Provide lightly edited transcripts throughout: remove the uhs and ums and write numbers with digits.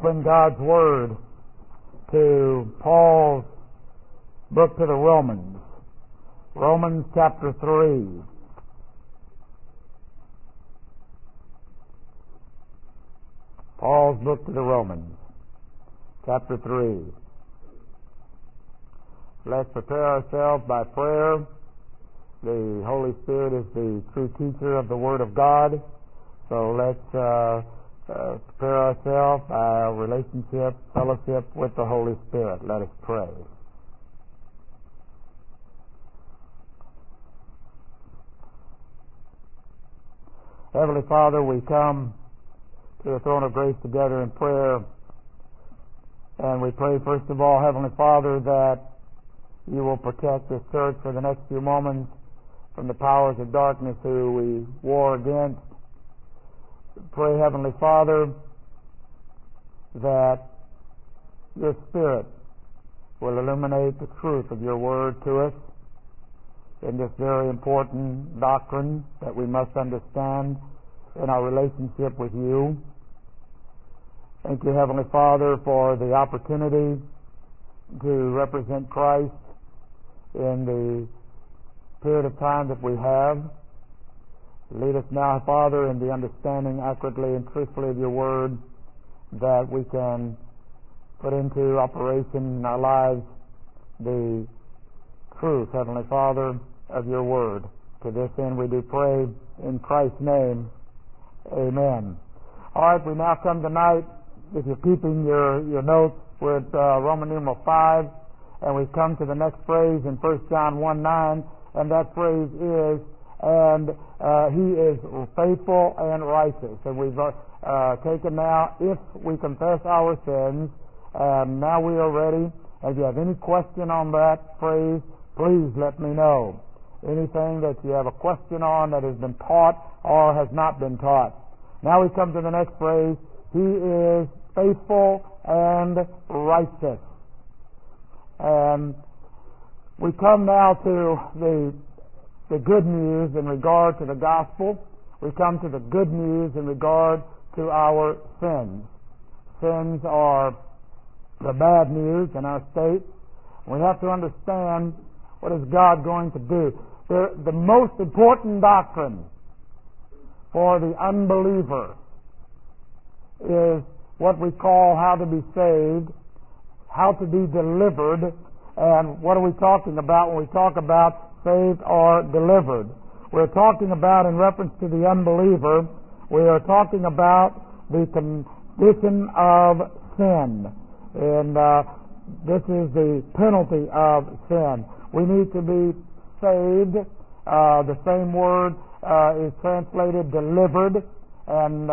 open God's Word to Paul's book to the Romans, Romans chapter 3. Paul's book to the Romans, chapter 3. Let's prepare ourselves by prayer. The Holy Spirit is the true teacher of the Word of God. So let's prepare ourselves by our relationship, fellowship with the Holy Spirit. Let us pray. Heavenly Father, we come to the throne of grace together in prayer. And we pray, first of all, Heavenly Father, that you will protect this church for the next few moments from the powers of darkness who we war against. Pray, Heavenly Father, that your Spirit will illuminate the truth of your word to us in this very important doctrine that we must understand in our relationship with you. Thank you, Heavenly Father, for the opportunity to represent Christ in the period of time that we have. Lead us now, Father, in the understanding accurately and truthfully of your word, that we can put into operation in our lives the truth, Heavenly Father, of your word. To this end we do pray in Christ's name. Amen. All right, we now come tonight, if you're keeping your notes, we're at Roman numeral 5, and we come to the next phrase in 1 John 1:9, and that phrase is, and he is faithful and righteous. And we've taken now, if we confess our sins, and now we are ready. If you have any question on that phrase, please let me know. Anything that you have a question on that has been taught or has not been taught. Now we come to the next phrase, he is faithful and righteous. And we come now to the good news in regard to the gospel. We come to the good news in regard to our sins. Sins are the bad news in our state. We have to understand, what is God going to do? The most important doctrine for the unbeliever is what we call how to be saved, how to be delivered. And what are we talking about when we talk about saved or delivered? We're talking about, in reference to the unbeliever, we are talking about the condition of sin. And this is the penalty of sin. We need to be saved. The same word is translated delivered. And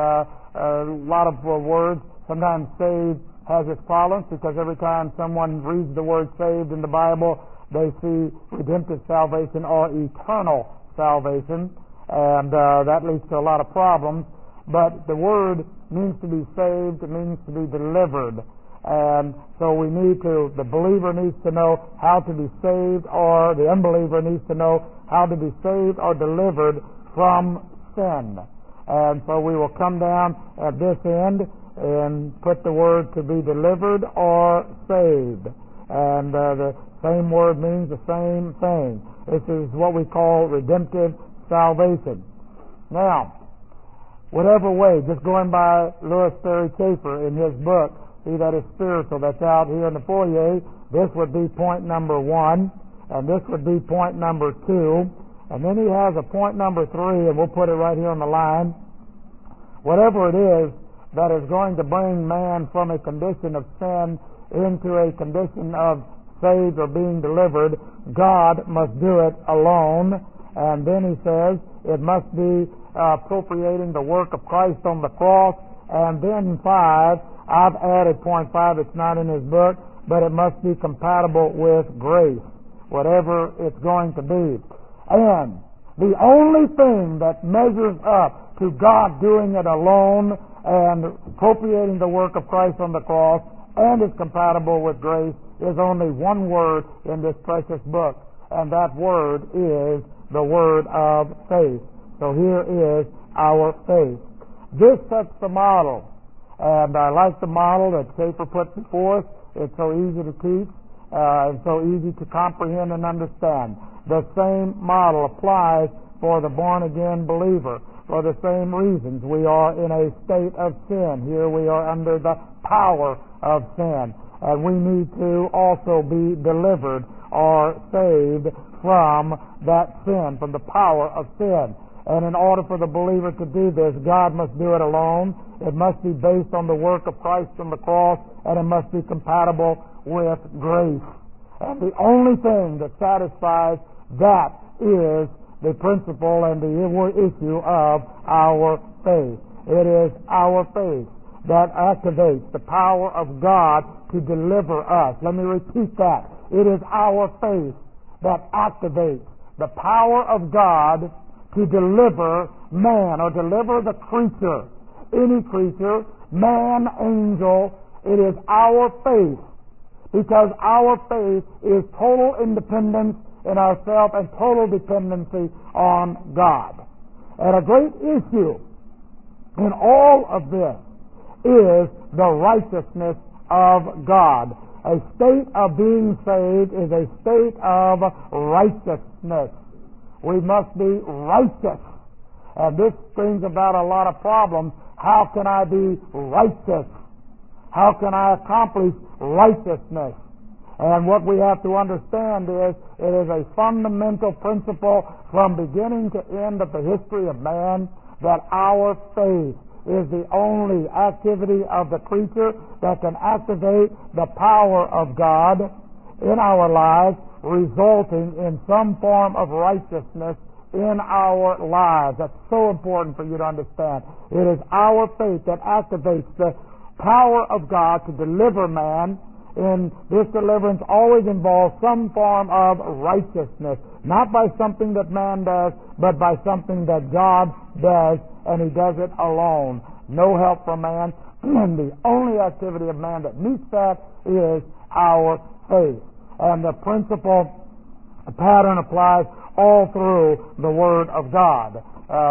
a lot of words, sometimes saved has its problems, because every time someone reads the word saved in the Bible, they see redemptive salvation or eternal salvation, and that leads to a lot of problems. But the word means to be saved, it means to be delivered. And so the believer needs to know how to be saved, or the unbeliever needs to know how to be saved or delivered from sin. And so we will come down at this end and put the word to be delivered or saved. And the same word means the same thing. This is what we call redemptive salvation. Now, whatever way, just going by Lewis Sperry Chafer in his book, He That Is Spiritual, that's out here in the foyer, this would be point number 1, and this would be point number 2, and then he has a point number 3, and we'll put it right here on the line. Whatever it is that is going to bring man from a condition of sin into a condition of saved or being delivered, God must do it alone. And then he says it must be appropriating the work of Christ on the cross. And then 5, I've added point 5, it's not in his book, but it must be compatible with grace, whatever it's going to be. And the only thing that measures up to God doing it alone and appropriating the work of Christ on the cross and is compatible with grace is only one word in this precious book, and that word is the word of faith. So here is our faith. This sets the model And I like the model that Schaeffer put before us. It's so easy to teach and so easy to comprehend and understand. The same model applies for the born-again believer for the same reasons. We are in a state of sin. Here we are under the power of sin. And we need to also be delivered or saved from that sin, from the power of sin. And in order for the believer to do this, God must do it alone. It must be based on the work of Christ on the cross, and it must be compatible with grace. And the only thing that satisfies that is the principle and the issue of our faith. It is our faith that activates the power of God to deliver us. Let me repeat that. It is our faith that activates the power of God to deliver man or deliver the creature. Any creature, man, angel, it is our faith, because our faith is total independence in ourselves and total dependency on God. And a great issue in all of this is the righteousness of God. A state of being saved is a state of righteousness. We must be righteous. And this brings about a lot of problems. How can I be righteous? How can I accomplish righteousness? And what we have to understand is it is a fundamental principle from beginning to end of the history of man that our faith is the only activity of the creature that can activate the power of God in our lives, resulting in some form of righteousness in our lives. That's so important for you to understand. It is our faith that activates the power of God to deliver man. And this deliverance always involves some form of righteousness, not by something that man does, but by something that God does, and He does it alone. No help from man, and the only activity of man that meets that is our faith. And the principle, the pattern applies all through the Word of God.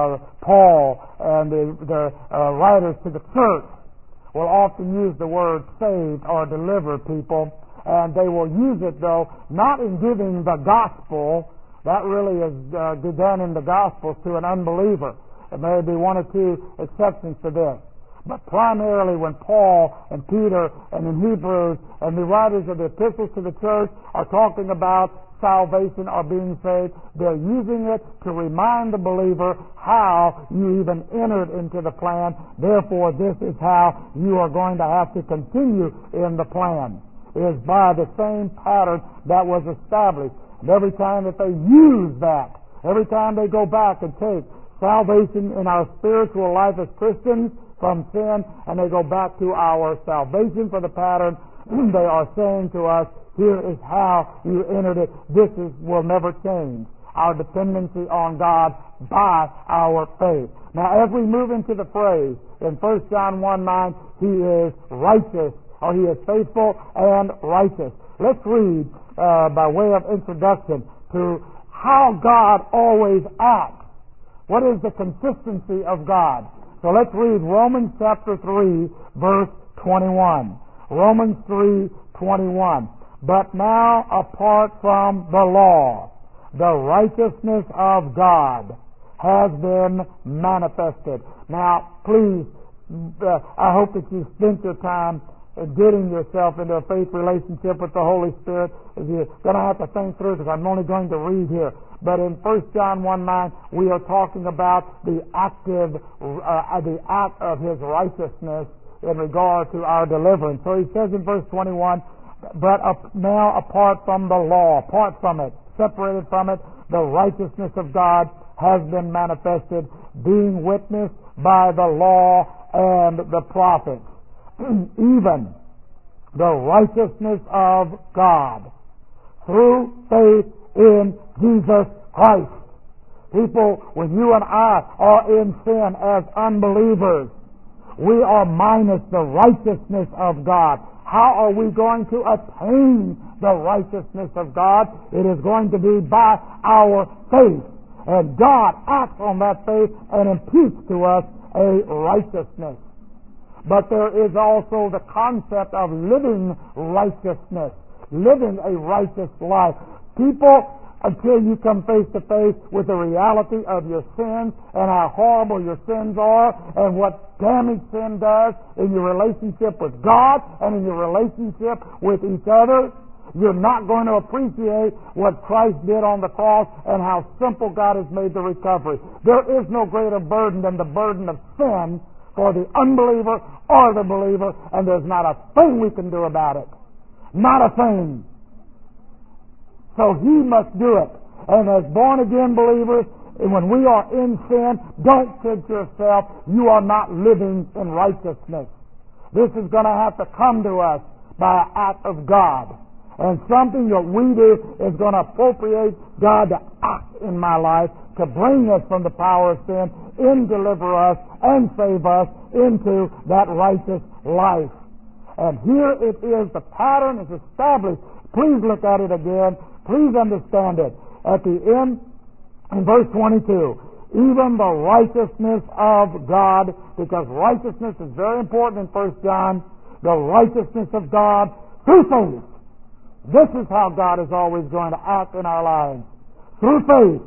Paul and the writers to the church will often use the word saved or deliver people, and they will use it, though, not in giving the gospel. That really is done in the Gospels to an unbeliever. There may be one or two exceptions to this. But primarily when Paul and Peter and in Hebrews and the writers of the epistles to the church are talking about salvation or being saved, they're using it to remind the believer how you even entered into the plan. Therefore, this is how you are going to have to continue in the plan, is by the same pattern that was established. And every time that they use that, every time they go back and take salvation in our spiritual life as Christians from sin, and they go back to our salvation for the pattern, they are saying to us, here is how you entered it. This will never change. Our dependency on God by our faith. Now, as we move into the phrase in 1 John 1:9, He is righteous, or He is faithful and righteous. Let's read by way of introduction to how God always acts. What is the consistency of God? So let's read Romans chapter 3, verse 21. Romans 3:21. But now, apart from the law, the righteousness of God has been manifested. Now, please, I hope that you spent your time getting yourself into a faith relationship with the Holy Spirit. You're going to have to think through, because I'm only going to read here. But in 1 John 1:9, we are talking about the act of His righteousness in regard to our deliverance. So he says in verse 21, but now apart from the law, apart from it, separated from it, the righteousness of God has been manifested, being witnessed by the law and the prophets, even the righteousness of God through faith in Jesus Christ. People, when you and I are in sin as unbelievers, we are minus the righteousness of God. How are we going to attain the righteousness of God? It is going to be by our faith. And God acts on that faith and imputes to us a righteousness. but there is also the concept of living righteousness, living a righteous life. People, until you come face to face with the reality of your sins and how horrible your sins are and what damage sin does in your relationship with God and in your relationship with each other, you're not going to appreciate what Christ did on the cross and how simple God has made the recovery. There is no greater burden than the burden of sin for the unbeliever or the believer, and there's not a thing we can do about it. Not a thing. So He must do it. And as born-again believers, when we are in sin, don't kid yourself, you are not living in righteousness. This is going to have to come to us by an act of God. And something that we do is going to appropriate God to act in my life to bring us from the power of sin and deliver us and save us into that righteous life. And here it is, the pattern is established. Please look at it again. Please understand it. At the end, in verse 22, even the righteousness of God, because righteousness is very important in 1 John, the righteousness of God through faith. This is how God is always going to act in our lives. Through faith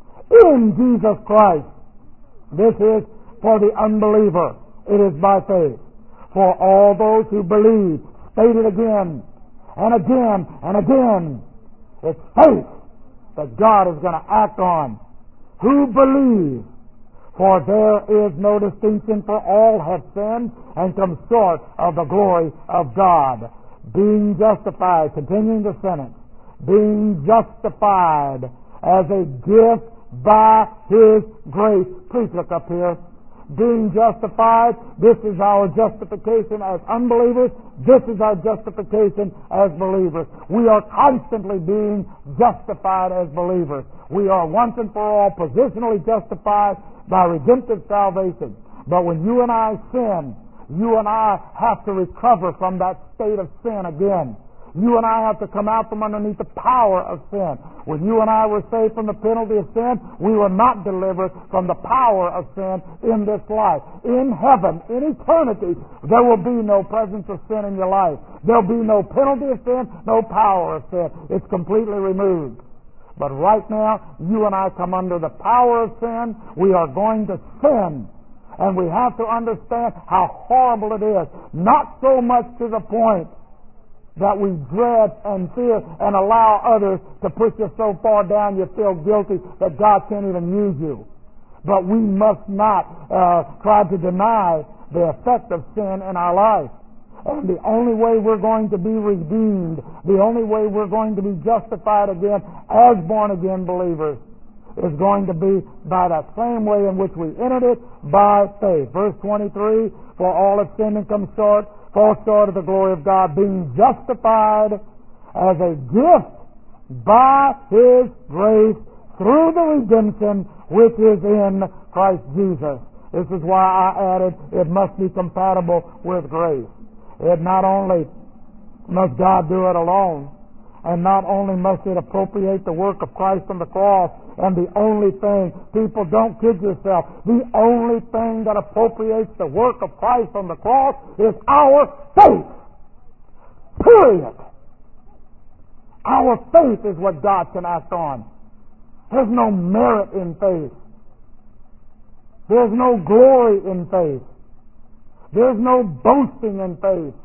in Jesus Christ. This is for the unbeliever. It is by faith. For all those who believe, stated again and again and again, it's faith that God is going to act on. Who believe? For there is no distinction, for all have sinned and come short of the glory of God. Being justified, continuing the sentence, being justified as a gift by His grace. Please look up here. Being justified, this is our justification as unbelievers. This is our justification as believers. We are constantly being justified as believers. We are once and for all positionally justified by redemptive salvation. But when you and I sin, you and I have to recover from that state of sin again. You and I have to come out from underneath the power of sin. When you and I were saved from the penalty of sin, we were not delivered from the power of sin in this life. In heaven, in eternity, there will be no presence of sin in your life. There will be no penalty of sin, no power of sin. It's completely removed. But right now, you and I come under the power of sin. We are going to sin. And we have to understand how horrible it is. Not so much to the point that we dread and fear and allow others to push you so far down you feel guilty that God can't even use you. But we must not try to deny the effect of sin in our life. And the only way we're going to be redeemed, the only way we're going to be justified again as born-again believers, is going to be by that same way in which we entered it, by faith. Verse 23, for all have sinned and fall short of the glory of God, being justified as a gift by His grace through the redemption which is in Christ Jesus. This is why I added it must be compatible with grace. It not only must God do it alone, and not only must it appropriate the work of Christ on the cross, and the only thing, people don't kid yourself, the only thing that appropriates the work of Christ on the cross is our faith. Period. Our faith is what God can act on. There's no merit in faith. There's no glory in faith. There's no boasting in faith.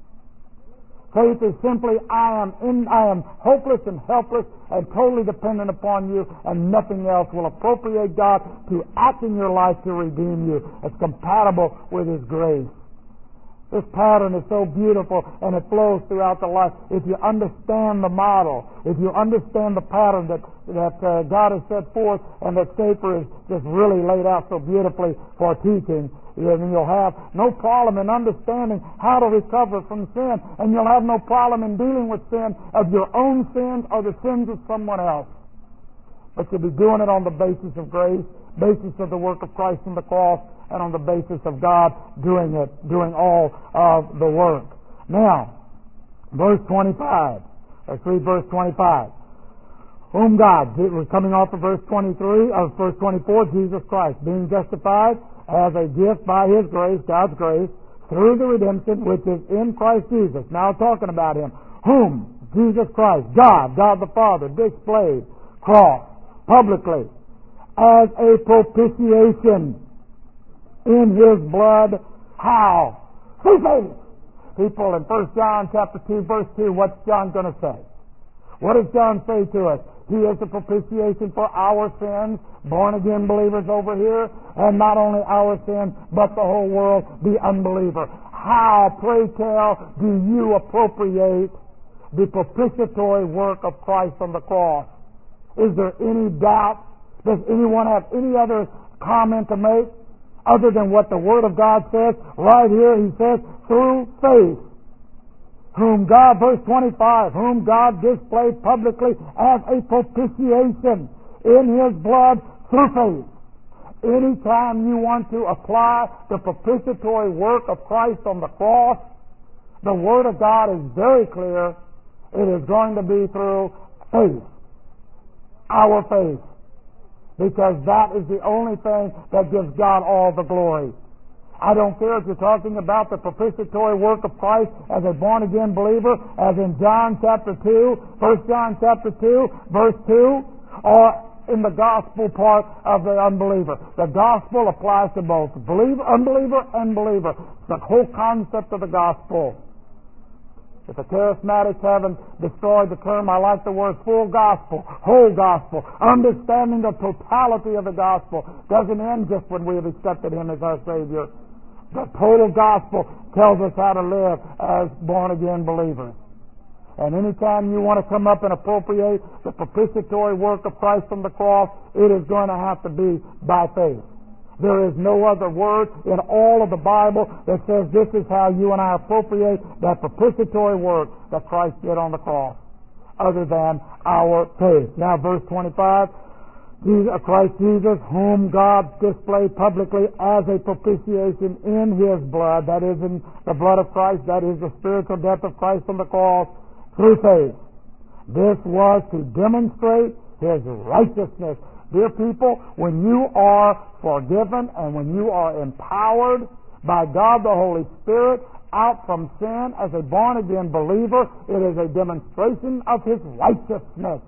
Faith is simply, I am hopeless and helpless and totally dependent upon you, and nothing else will appropriate God to act in your life to redeem you. It's compatible with His grace. This pattern is so beautiful, and it flows throughout the life. If you understand the model, if you understand the pattern that God has set forth, and that Schaeffer has just really laid out so beautifully for teaching, then you'll have no problem in understanding how to recover from sin, and you'll have no problem in dealing with sin of your own sins or the sins of someone else. But you'll be doing it on the basis of grace, basis of the work of Christ on the cross, and on the basis of God doing all of the work. Now, verse 25. Let's read verse 25. Whom God, we're coming off of verse 23, of verse 24, Jesus Christ, being justified as a gift by His grace, God's grace, through the redemption which is in Christ Jesus. Now talking about Him. Whom? Jesus Christ, God the Father, displayed, cross, publicly, as a propitiation in His blood. How? Through faith. People, in 1 John chapter 2, verse 2, what's John going to say? What does John say to us? He is the propitiation for our sins, born-again believers over here, and not only our sins, but the whole world, the unbeliever. How, pray tell, do you appropriate the propitiatory work of Christ on the cross? Is there any doubt? Does anyone have any other comment to make other than what the Word of God says? Right here he says, through faith. Whom God, verse 25, whom God displayed publicly as a propitiation in His blood through faith. Anytime you want to apply the propitiatory work of Christ on the cross, the Word of God is very clear. It is going to be through faith. Our faith. Because that is the only thing that gives God all the glory. I don't care if you're talking about the propitiatory work of Christ as a born-again believer, as in John chapter 2, 1 John chapter 2, verse 2, or in the gospel part of the unbeliever. The gospel applies to both believer, unbeliever, and believer. It's the whole concept of the gospel. If the charismatics haven't destroyed the term, I like the word full gospel, whole gospel, understanding the totality of the gospel. Doesn't end just when we have accepted Him as our Savior. The total gospel tells us how to live as born-again believers. And anytime you want to come up and appropriate the propitiatory work of Christ on the cross, it is going to have to be by faith. There is no other word in all of the Bible that says this is how you and I appropriate that propitiatory work that Christ did on the cross, other than our faith. Now, verse 25, Christ Jesus, whom God displayed publicly as a propitiation in His blood, that is in the blood of Christ, that is the spiritual death of Christ on the cross, through faith. This was to demonstrate His righteousness. Dear people, when you are forgiven and when you are empowered by God the Holy Spirit out from sin as a born-again believer, it is a demonstration of His righteousness.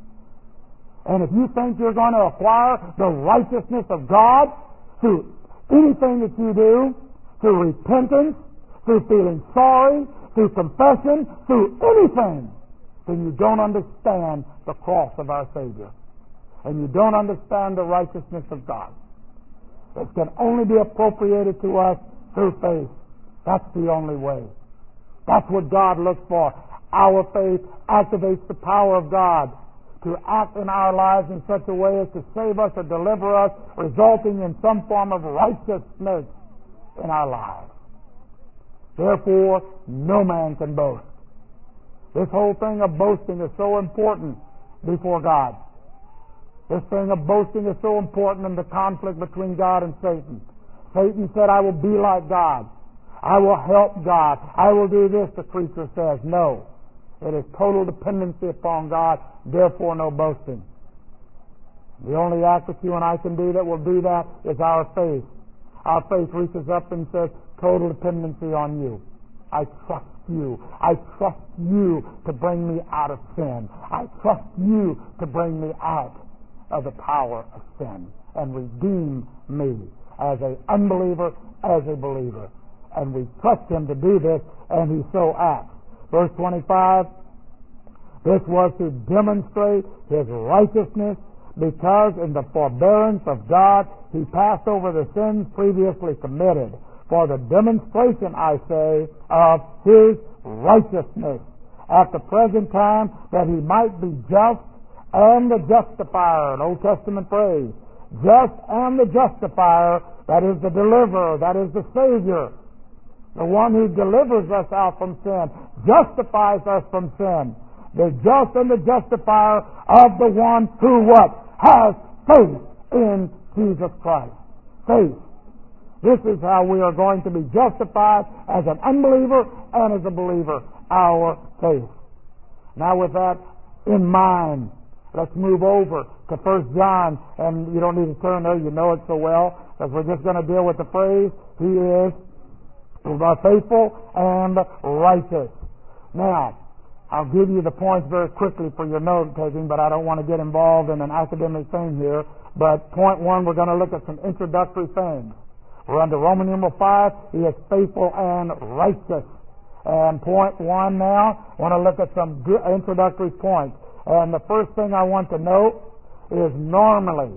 And if you think you're going to acquire the righteousness of God through anything that you do, through repentance, through feeling sorry, through confession, through anything, then you don't understand the cross of our Savior. And you don't understand the righteousness of God. It can only be appropriated to us through faith. That's the only way. That's what God looks for. Our faith activates the power of God to act in our lives in such a way as to save us or deliver us, resulting in some form of righteousness in our lives. Therefore, no man can boast. This whole thing of boasting is so important before God. This thing of boasting is so important in the conflict between God and Satan. Satan said, I will be like God. I will help God. I will do this, the creature says. No. It is total dependency upon God, therefore no boasting. The only act that you and I can do that will do that is our faith. Our faith reaches up and says, total dependency on you. I trust you. I trust you to bring me out of sin. I trust you to bring me out of the power of sin and redeem me as an unbeliever, as a believer. And we trust Him to do this, and He so acts. Verse 25, this was to demonstrate His righteousness, because in the forbearance of God He passed over the sins previously committed, for the demonstration, I say, of His righteousness at the present time, that He might be just and the justifier, an Old Testament phrase. Just and the justifier, that is the deliverer, that is the Savior, the one who delivers us out from sin, justifies us from sin. The just and the justifier of the one who what? Has faith in Jesus Christ. Faith. This is how we are going to be justified as an unbeliever and as a believer. Our faith. Now with that in mind, let's move over to 1 John, and you don't need to turn there, you know it so well, because we're just going to deal with the phrase, He is faithful and righteous. Now, I'll give you the points very quickly for your note taking, but I don't want to get involved in an academic thing here. But point one, we're going to look at some introductory things. We're under Roman numeral 5. He is faithful and righteous. And point one now, I want to look at some introductory points. And the first thing I want to note is normally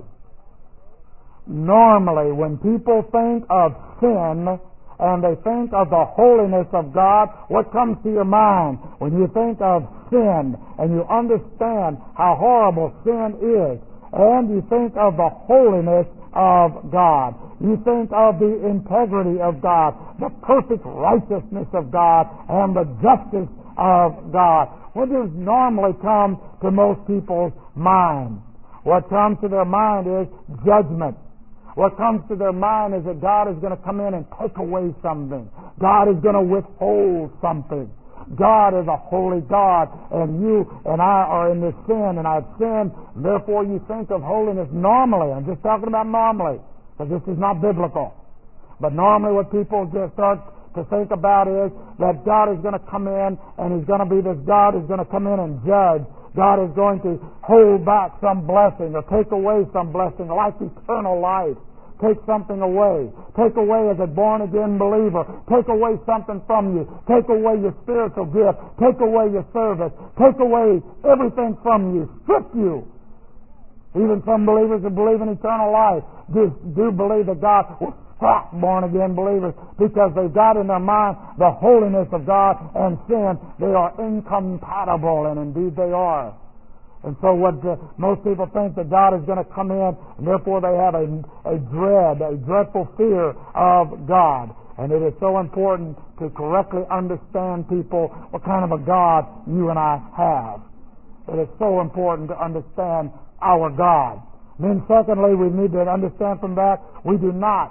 when people think of sin and they think of the holiness of God, what comes to your mind? When you think of sin and you understand how horrible sin is, and you think of the holiness of God, you think of the integrity of God, the perfect righteousness of God, and the justice of God. What does normally come to most people's mind? What comes to their mind is judgment. What comes to their mind is that God is going to come in and take away something. God is going to withhold something. God is a holy God, and you and I are in this sin, and I've sinned. Therefore, you think of holiness normally. I'm just talking about normally, because this is not biblical. But normally what people just start to think about is that God is going to come in, and He's going to be this God who's going to come in and judge. God is going to hold back some blessing or take away some blessing, like eternal life. Take something away. Take away as a born-again believer. Take away something from you. Take away your spiritual gift. Take away your service. Take away everything from you. Strip you. Even some believers who believe in eternal life do believe that God will stop born-again believers because they've got in their mind the holiness of God and sin. They are incompatible, and indeed they are. And so most people think that God is going to come in, and therefore they have a dreadful fear of God. And it is so important to correctly understand, people, what kind of a God you and I have. It is so important to understand our God. Then secondly, we need to understand from that, we do not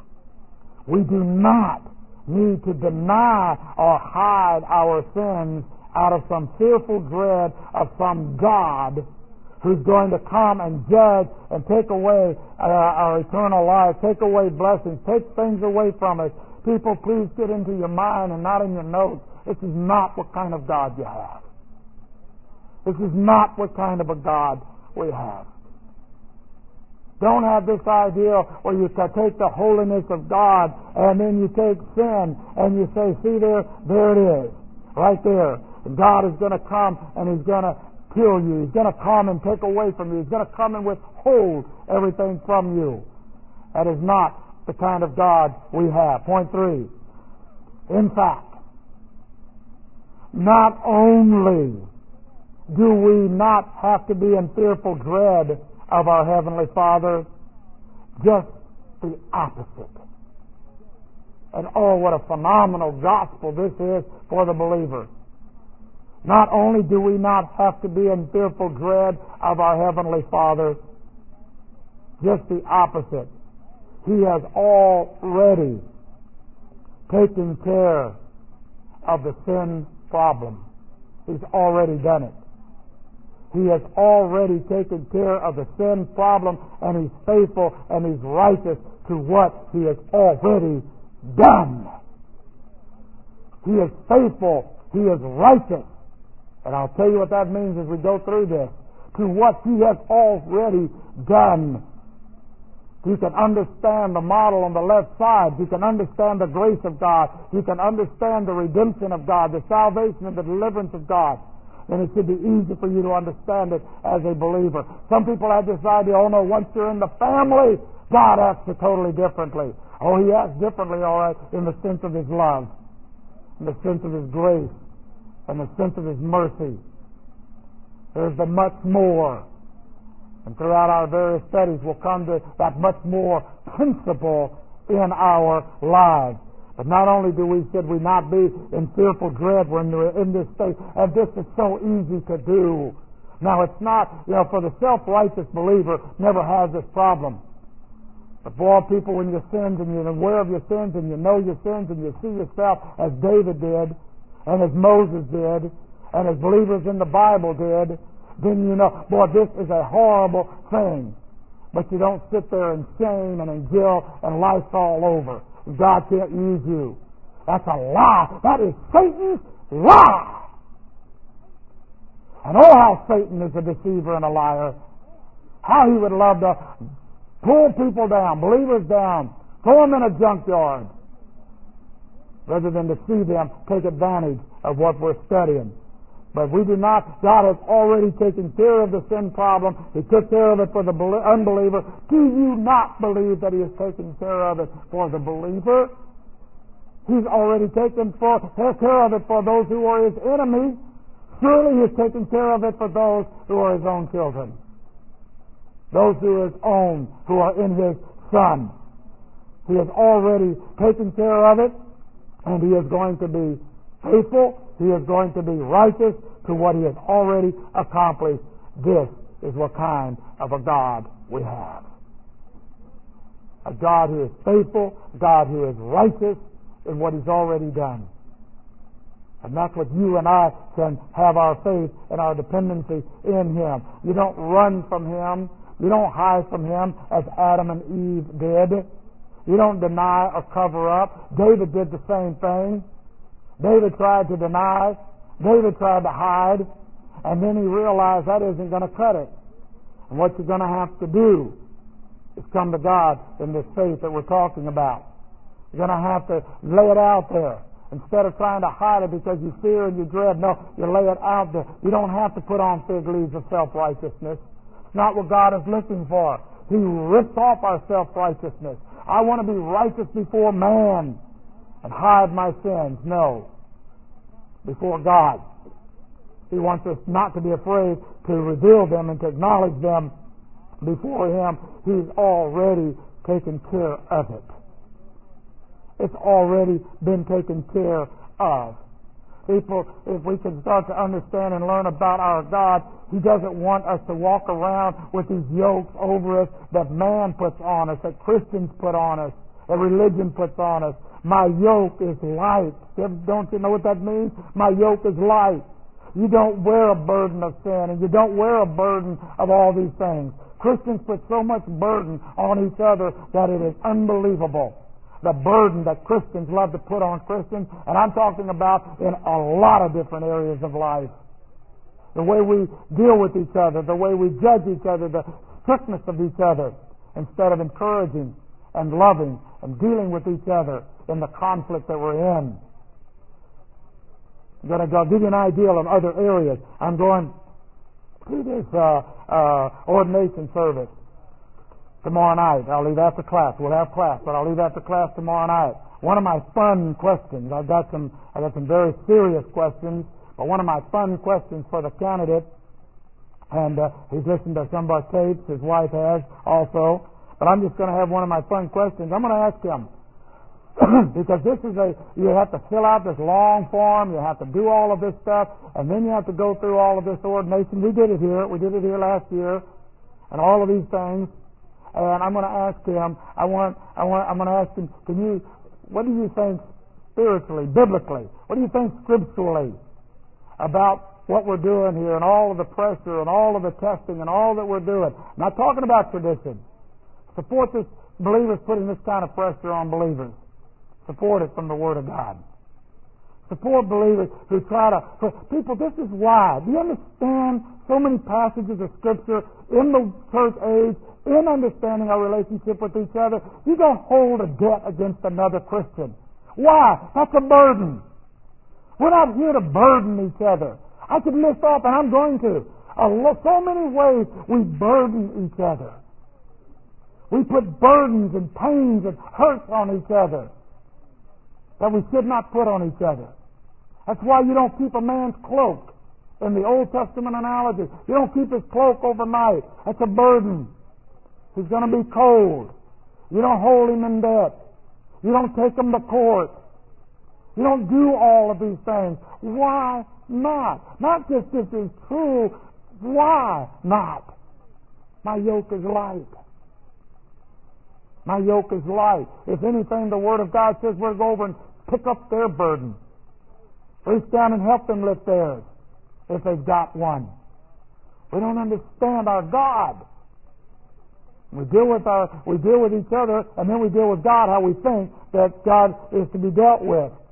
need to deny or hide our sins out of some fearful dread of some God who's going to come and judge and take away our eternal life, take away blessings, take things away from us. People, please get into your mind and not in your notes. This is not what kind of God you have. This is not what kind of a God we have. Don't have this idea where you take the holiness of God and then you take sin and you say, see there it is, right there. God is going to come and He's going to kill you. He's going to come and take away from you. He's going to come and withhold everything from you. That is not the kind of God we have. Point 3. In fact, not only do we not have to be in fearful dread of our Heavenly Father, just the opposite. And oh, what a phenomenal gospel this is for the believer. Not only do we not have to be in fearful dread of our Heavenly Father, just the opposite. He has already taken care of the sin problem. He's already done it. He has already taken care of the sin problem, and He's faithful and He's righteous to what He has already done. He is faithful. He is righteous. And I'll tell you what that means as we go through this. To what He has already done. You can understand the model on the left side. You can understand the grace of God. You can understand the redemption of God, the salvation and the deliverance of God. And it should be easy for you to understand it as a believer. Some people have this idea, oh no, once you're in the family, God acts totally differently. Oh, He acts differently, all right, in the sense of His love, in the sense of His grace, and the sense of His mercy. There's the much more. And throughout our various studies, we'll come to that much more principle in our lives. But not only should we not be in fearful dread when we're in this state, and this is so easy to do. Now, it's not, for the self-righteous believer, never has this problem. But for all people, when you sin and you're aware of your sins and you know your sins and you see yourself as David did, and as Moses did, and as believers in the Bible did, then you know, boy, this is a horrible thing. But you don't sit there in shame and in guilt and life's all over. God can't use you. That's a lie. That is Satan's lie. And oh, how Satan is a deceiver and a liar. How he would love to pull people down, believers down, throw them in a junkyard, rather than to see them take advantage of what we're studying. But we do not. God has already taken care of the sin problem. He took care of it for the unbeliever. Do you not believe that He is taking care of it for the believer? He's already taken care of it for those who are His enemies. Surely He is taking care of it for those who are His own children. Those who are His own, who are in His Son. He has already taken care of it, and He is going to be faithful. He is going to be righteous to what He has already accomplished. This is what kind of a God we have. A God who is faithful, a God who is righteous in what He's already done. And that's what you and I can have our faith and our dependency in Him. You don't run from Him. You don't hide from Him as Adam and Eve did. You don't deny or cover up. David did the same thing. David tried to deny. David tried to hide. And then he realized that isn't going to cut it. And what you're going to have to do is come to God in this faith that we're talking about. You're going to have to lay it out there. Instead of trying to hide it because you fear and you dread, no, you lay it out there. You don't have to put on fig leaves of self-righteousness. It's not what God is looking for. He rips off our self-righteousness. I want to be righteous before man and hide my sins. No. Before God. He wants us not to be afraid to reveal them and to acknowledge them before Him. He's already taken care of it. It's already been taken care of. People, if we can start to understand and learn about our God, He doesn't want us to walk around with these yokes over us that man puts on us, that Christians put on us, that religion puts on us. My yoke is light. Don't you know what that means? My yoke is light. You don't wear a burden of sin, and you don't wear a burden of all these things. Christians put so much burden on each other that it is unbelievable. The burden that Christians love to put on Christians, and I'm talking about in a lot of different areas of life. The way we deal with each other, the way we judge each other, the strictness of each other, instead of encouraging and loving and dealing with each other in the conflict that we're in. I'm going to give you an idea of other areas. I'm going to this ordination service tomorrow night. I'll leave after class. We'll have class, but I'll leave after class tomorrow night. One of my fun questions, I've got some very serious questions, but one of my fun questions for the candidate, and he's listened to some of our tapes, his wife has also, but I'm just going to have one of my fun questions. I'm going to ask him, because you have to fill out this long form, you have to do all of this stuff, and then you have to go through all of this ordination. We did it here last year, and all of these things. And I'm going to ask him. I'm going to ask him. What do you think spiritually, biblically? What do you think scripturally about what we're doing here, and all of the pressure, and all of the testing, and all that we're doing? I'm not talking about tradition. Support this believers putting this kind of pressure on believers. Support it from the Word of God. Support believers who try to... People, this is why. Do you understand so many passages of Scripture in the church age, in understanding our relationship with each other? You don't hold a debt against another Christian. Why? That's a burden. We're not here to burden each other. I could list off, and I'm going to. So many ways we burden each other. We put burdens and pains and hurts on each other that we should not put on each other. That's why you don't keep a man's cloak in the Old Testament analogy. You don't keep his cloak overnight. That's a burden. He's going to be cold. You don't hold him in debt. You don't take him to court. You don't do all of these things. Why not? Not just this is true. Why not? My yoke is light. My yoke is light. If anything, the Word of God says we're going over and pick up their burden. Reach down and help them lift theirs if they've got one. We don't understand our God. We deal with each other, and then we deal with God how we think that God is to be dealt with.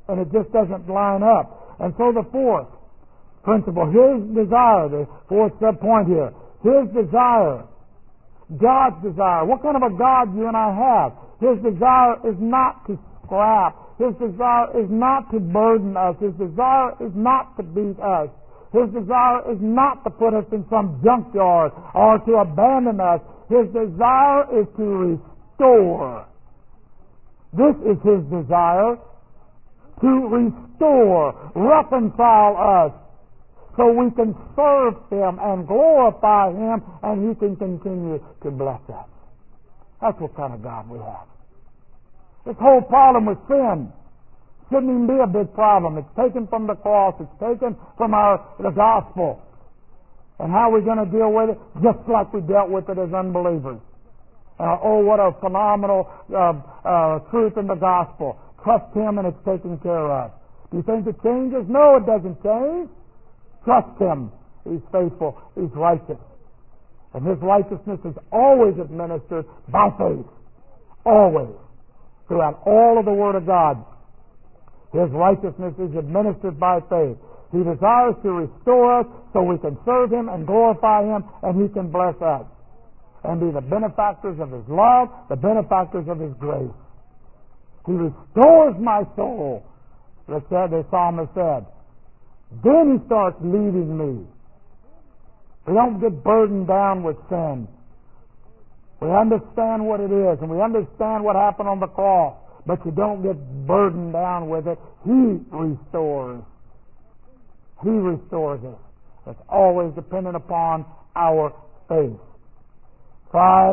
And it just doesn't line up. And so the fourth principle, his desire, the fourth sub-point here, his desire, God's desire. What kind of a God you and I have? His desire is not to scrap. His desire is not to burden us. His desire is not to beat us. His desire is not to put us in some junkyard or to abandon us. His desire is to restore. This is his desire, to restore, reconcile us, so we can serve him and glorify him, and he can continue to bless us. That's what kind of God we have. This whole problem with sin shouldn't even be a big problem. It's taken from the cross. It's taken from the gospel. And how are we going to deal with it? Just like we dealt with it as unbelievers. What a phenomenal truth in the gospel. Trust him and it's taken care of. Do you think it changes? No, it doesn't change. Trust him. He's faithful. He's righteous. And his righteousness is always administered by faith. Always. Throughout all of the Word of God, his righteousness is administered by faith. He desires to restore us so we can serve him and glorify him, and he can bless us and be the benefactors of his love, the benefactors of his grace. He restores my soul, the psalmist said. Then he starts leading me. We don't get burdened down with sin. We understand what it is, and we understand what happened on the cross, but you don't get burdened down with it. He restores. He restores us. It's always dependent upon our faith. 5.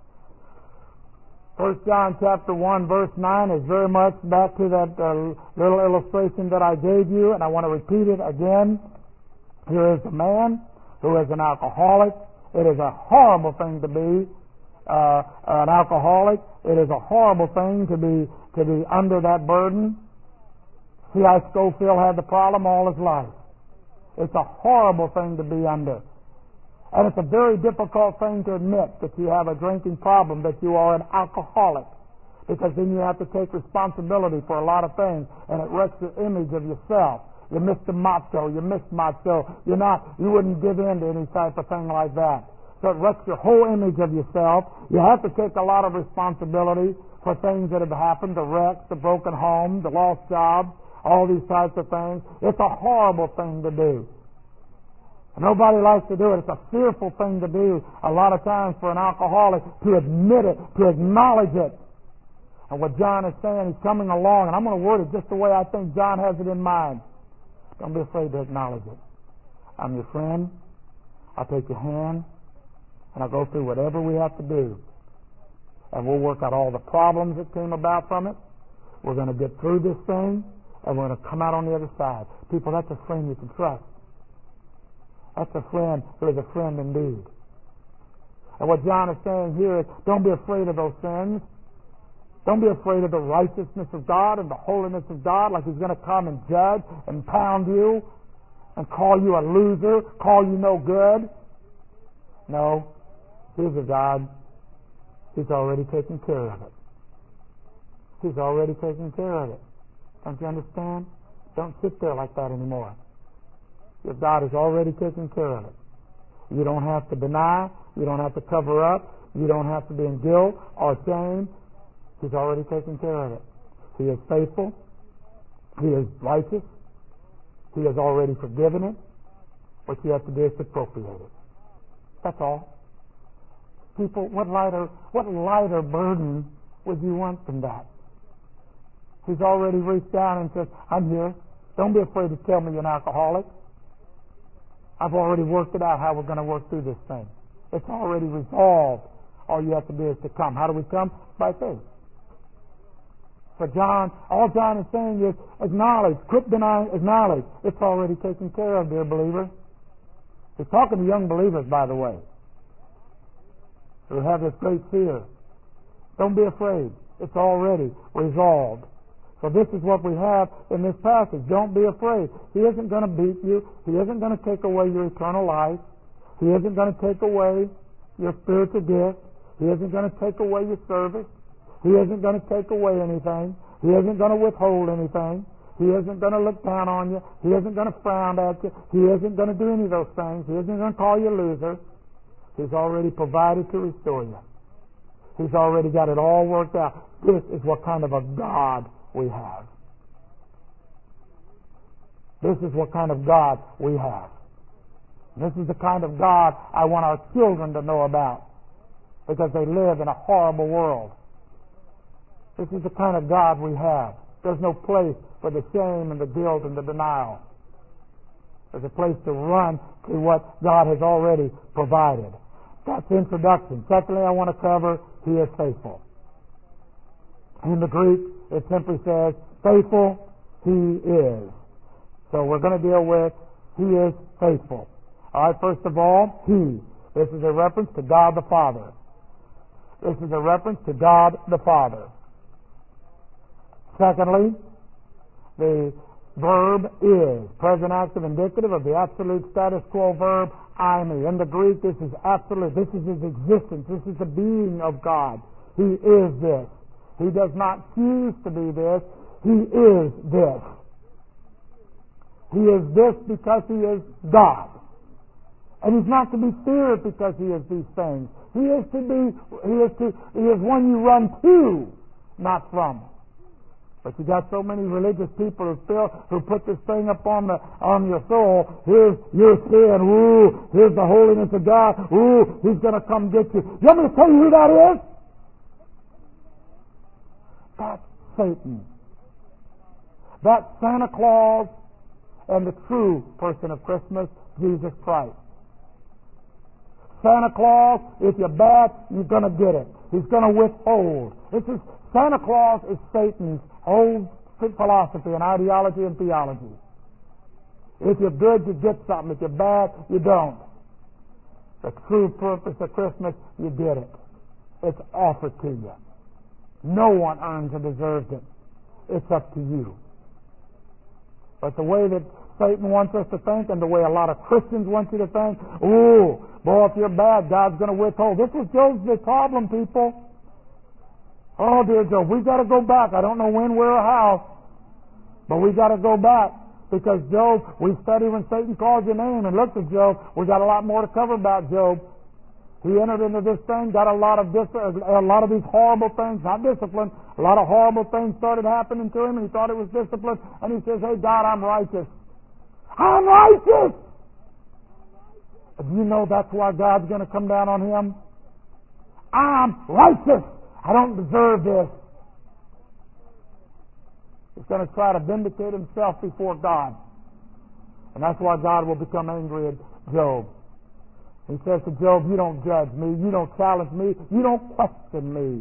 1 John chapter 1 verse 9 is very much back to that little illustration that I gave you, and I want to repeat it again. Here is a man who is an alcoholic. It is a horrible thing to be an alcoholic. It is a horrible thing to be under that burden. C.I. Scofield had the problem all his life. It's a horrible thing to be under. And it's a very difficult thing to admit that you have a drinking problem, that you are an alcoholic. Because then you have to take responsibility for a lot of things, and it wrecks your image of yourself. You're Mr. Macho, you're Miss Macho. You wouldn't give in to any type of thing like that. So it wrecks your whole image of yourself. You have to take a lot of responsibility for things that have happened, the wrecks, the broken home, the lost job, all these types of things. It's a horrible thing to do. Nobody likes to do it. It's a fearful thing to do a lot of times for an alcoholic, to admit it, to acknowledge it. And what John is saying, he's coming along, and I'm going to word it just the way I think John has it in mind. Don't be afraid to acknowledge it. I'm your friend. I'll take your hand, and I'll go through whatever we have to do. And we'll work out all the problems that came about from it. We're going to get through this thing, and we're going to come out on the other side. People, that's a friend you can trust. That's a friend who is a friend indeed. And what John is saying here is, don't be afraid of those sins. Don't be afraid of the righteousness of God and the holiness of God, like he's going to come and judge and pound you and call you a loser, call you no good. No. He's a God. He's already taken care of it. He's already taken care of it. Don't you understand? Don't sit there like that anymore. Your God has already taken care of it. You don't have to deny. You don't have to cover up. You don't have to be in guilt or shame. He's already taken care of it. He is faithful. He is righteous. He has already forgiven it. What you have to do is appropriate it. That's all. People, what lighter burden would you want than that? He's already reached down and said, I'm here. Don't be afraid to tell me you're an alcoholic. I've already worked it out how we're going to work through this thing. It's already resolved. All you have to do is to come. How do we come? By faith. For John, all John is saying is acknowledge, quit denying, acknowledge. It's already taken care of, dear believer. He's talking to young believers, by the way, who have this great fear. Don't be afraid. It's already resolved. So this is what we have in this passage. Don't be afraid. He isn't going to beat you. He isn't going to take away your eternal life. He isn't going to take away your spiritual gift. He isn't going to take away your service. He isn't going to take away anything. He isn't going to withhold anything. He isn't going to look down on you. He isn't going to frown at you. He isn't going to do any of those things. He isn't going to call you a loser. He's already provided to restore you. He's already got it all worked out. This is what kind of a God we have. This is what kind of God we have. This is the kind of God I want our children to know about, because they live in a horrible world. This is the kind of God we have. There's no place for the shame and the guilt and the denial. There's a place to run to what God has already provided. That's the introduction. Secondly, I want to cover He is faithful. In the Greek, it simply says, faithful He is. So we're going to deal with He is faithful. All right, first of all, He. This is a reference to God the Father. This is a reference to God the Father. Secondly, the verb is, present active indicative of the absolute status quo verb, I me. In the Greek, this is absolute. This is His existence. This is the being of God. He is this. He does not choose to be this. He is this. He is this because He is God. And He's not to be feared because He is these things. He is one you run to, not from. But you got so many religious people who put this thing up on your soul. Here's your sin. Ooh, here's the holiness of God. Ooh, He's going to come get you. You want me to tell you who that is? That's Satan. That's Santa Claus and the true person of Christmas, Jesus Christ. Santa Claus, if you're bad, you're going to get it. He's going to withhold. Santa Claus is Satan's whole philosophy and ideology and theology. If you're good, you get something. If you're bad, you don't. The true purpose of Christmas, you get it. It's offered to you. No one earns or deserves it. It's up to you. But the way that Satan wants us to think, and the way a lot of Christians want you to think, ooh, boy, if you're bad, God's going to withhold. This was Job's big problem, people. Oh, dear Job, we've got to go back. I don't know when, where, or how, but we've got to go back. Because Job, we study when Satan calls your name and looked at Job. We got a lot more to cover about Job. He entered into this thing, got a lot of these horrible things, not discipline. A lot of horrible things started happening to him, and he thought it was discipline. And he says, hey, God, I'm righteous. I'm righteous! Do you know that's why God's going to come down on him? I'm righteous! I don't deserve this. He's going to try to vindicate himself before God. And that's why God will become angry at Job. He says to Job, you don't judge me, you don't challenge me, you don't question me.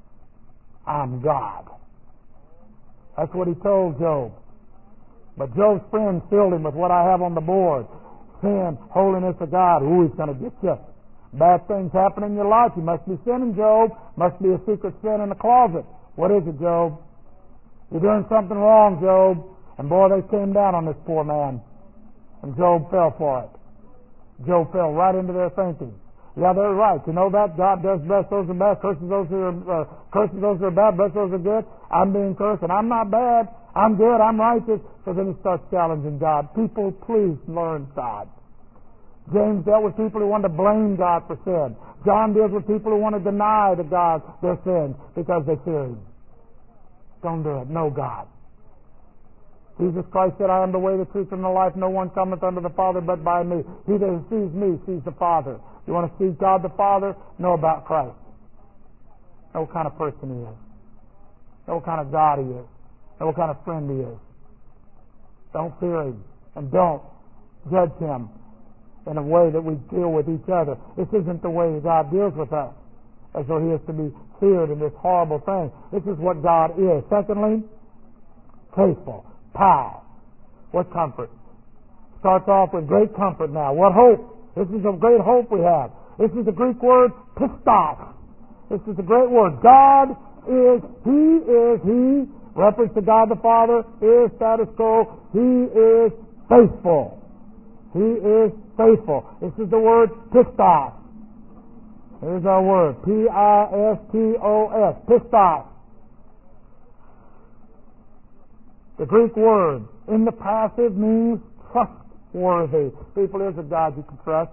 I'm God. That's what he told Job. But Job's friends filled him with what I have on the board. Sin, holiness of God. Ooh, he's going to get you. Bad things happen in your life. You must be sinning, Job. Must be a secret sin in the closet. What is it, Job? You're doing something wrong, Job. And boy, they came down on this poor man. And Job fell for it. Job fell right into their thinking. Yeah, they're right. You know that? God does bless those who are bad, curses those who are bad, bless those who are good. I'm being cursed, and I'm not bad. I'm good, I'm righteous. So then he starts challenging God. People, please learn God. James dealt with people who wanted to blame God for sin. John deals with people who want to deny to God their sins because they fear Him. Don't do it. Know God. Jesus Christ said, I am the way, the truth, and the life. No one cometh unto the Father but by me. He that sees me sees the Father. You want to see God the Father? Know about Christ. Know what kind of person He is. Know what kind of God He is. Know what kind of friend He is. Don't fear Him. And don't judge Him in a way that we deal with each other. This isn't the way God deals with us, as though He is to be feared in this horrible thing. This is what God is. Secondly, faithful. Pow. What comfort. Starts off with great comfort now. What hope. This is a great hope we have. This is the Greek word pistos. This is the great word. God is, He, reference to God the Father, is status quo. He is faithful. He is faithful. This is the word pistos. Here's our word. P-I-S-T-O-S. Pistos. The Greek word in the passive means trustworthy. People, is a God you can trust.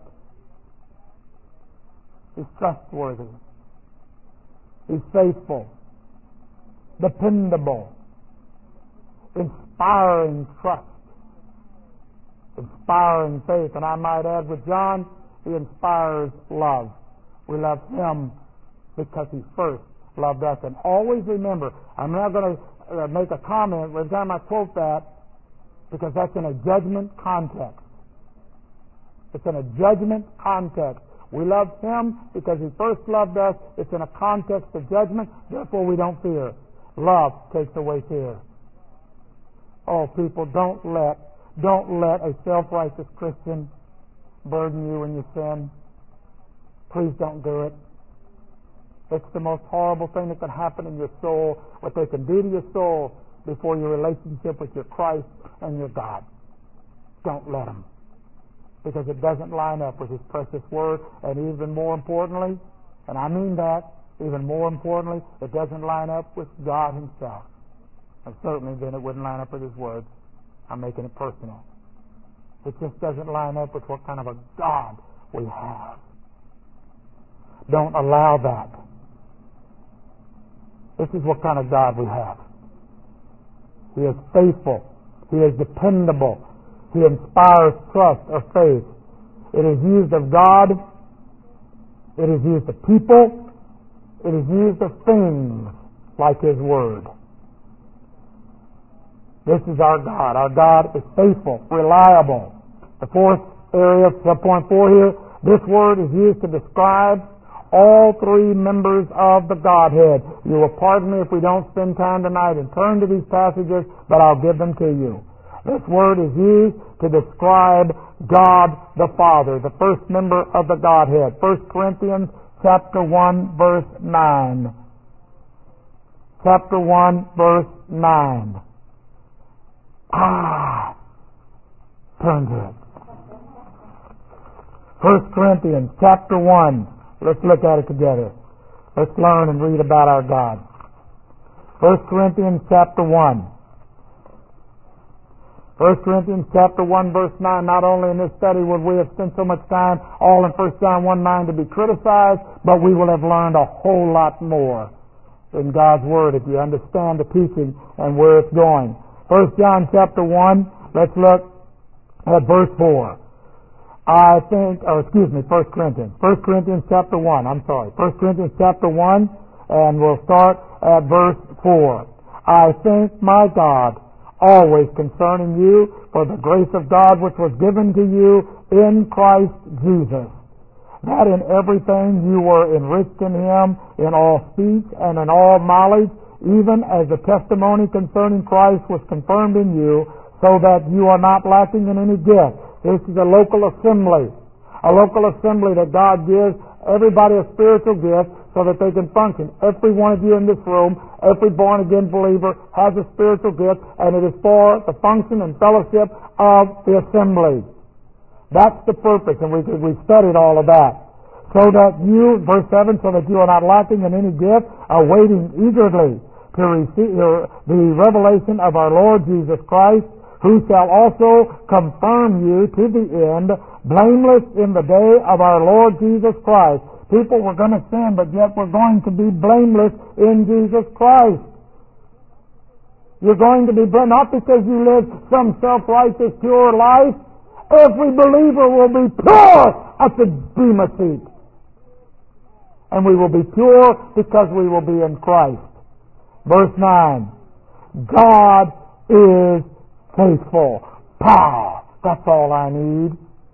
He's trustworthy. He's faithful, dependable, inspiring trust, inspiring faith. And I might add with John, he inspires love. We love him because he first loved us. And always remember, I'm not going to make a comment every time I quote that, because that's in a judgment context. It's in a judgment context. We love him because he first loved us. It's in a context of judgment. Therefore, we don't fear. Love takes away fear. Oh, people, don't let a self-righteous Christian burden you when you sin. Please don't do it. It's the most horrible thing that can happen in your soul, what they can do to your soul before your relationship with your Christ and your God. Don't let them. Because it doesn't line up with his precious word. And even more importantly, and I mean that, even more importantly, it doesn't line up with God himself. And certainly then it wouldn't line up with his words. I'm making it personal. It just doesn't line up with what kind of a God we have. Don't allow that. This is what kind of God we have. He is faithful. He is dependable. He inspires trust or faith. It is used of God. It is used of people. It is used of things like his word. This is our God. Our God is faithful, reliable. The fourth area, subpoint 4 here, this word is used to describe all three members of the Godhead. You will pardon me if we don't spend time tonight and turn to these passages, but I'll give them to you. This word is used to describe God the Father, the first member of the Godhead. 1 Corinthians chapter 1, verse 9. Chapter 1, verse 9. Turn to it. 1 Corinthians chapter 1. Let's look at it together. Let's learn and read about our God. 1 Corinthians chapter 1. 1 Corinthians chapter 1 verse 9, not only in this study would we have spent so much time all in 1 John 1:9 to be criticized, but we will have learned a whole lot more in God's Word if you understand the teaching and where it's going. 1 John chapter 1, let's look at verse 4. 1 Corinthians. 1 Corinthians chapter 1, 1 Corinthians chapter 1, and we'll start at verse 4. I thank my God always concerning you for the grace of God which was given to you in Christ Jesus, that in everything you were enriched in him, in all speech and in all knowledge, even as the testimony concerning Christ was confirmed in you, so that you are not lacking in any gift. This is a local assembly that God gives everybody a spiritual gift so that they can function. Every one of you in this room, every born-again believer has a spiritual gift, and it is for the function and fellowship of the assembly. That's the purpose, and we studied all of that. So that you, verse 7, so that you are not lacking in any gift, are waiting eagerly to receive the revelation of our Lord Jesus Christ, who shall also confirm you to the end, blameless in the day of our Lord Jesus Christ. People, we're going to sin, but yet we're going to be blameless in Jesus Christ. You're going to be blameless, not because you live some self-righteous, pure life. Every believer will be pure at the Bema seat. And we will be pure because we will be in Christ. Verse 9. God is faithful. Power. That's all I need.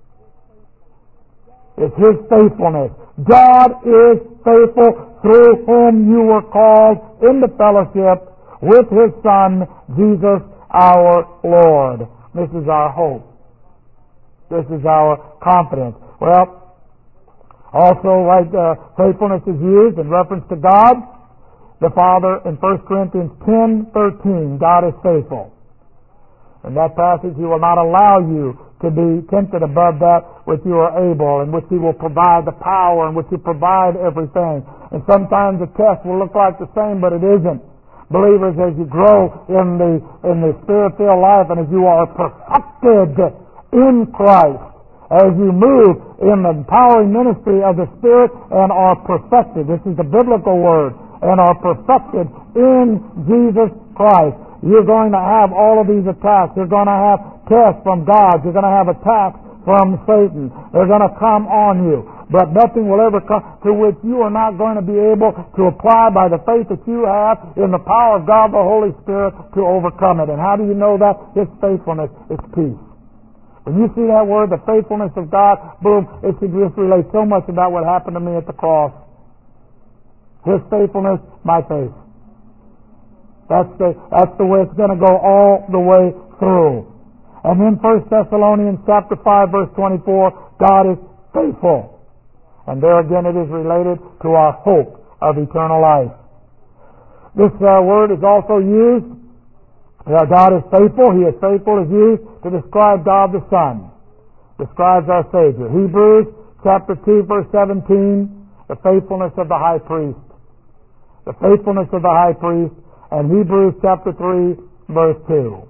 It's his faithfulness. God is faithful, through whom you were called into fellowship with his Son, Jesus our Lord. This is our hope. This is our confidence. Well, also, faithfulness is used in reference to God the Father in 1 Corinthians 10:13. God is faithful. In that passage, he will not allow you to be tempted above that which you are able, in which he will provide the power, in which he provide everything. And sometimes the test will look like the same, but it isn't. believers, as you grow in the Spirit-filled life and as you are perfected in Christ, as you move in the empowering ministry of the Spirit and are perfected, this is the biblical word, and are perfected in Jesus Christ, you're going to have all of these attacks. You're going to have tests from God. You're going to have attacks from Satan. They're going to come on you. But nothing will ever come to which you are not going to be able to apply by the faith that you have in the power of God the Holy Spirit to overcome it. And how do you know that? His faithfulness is peace. When you see that word, the faithfulness of God, boom, it should just relate so much about what happened to me at the cross. His faithfulness, my faith. That's the way it's going to go all the way through. And then 1 Thessalonians chapter 5, verse 24, God is faithful. And there again it is related to our hope of eternal life. This word is also used, God is faithful. He is faithful is used to describe God the Son. Describes our Savior. Hebrews chapter 2, verse 17, the faithfulness of the high priest. The faithfulness of the high priest. And Hebrews chapter 3, verse 2.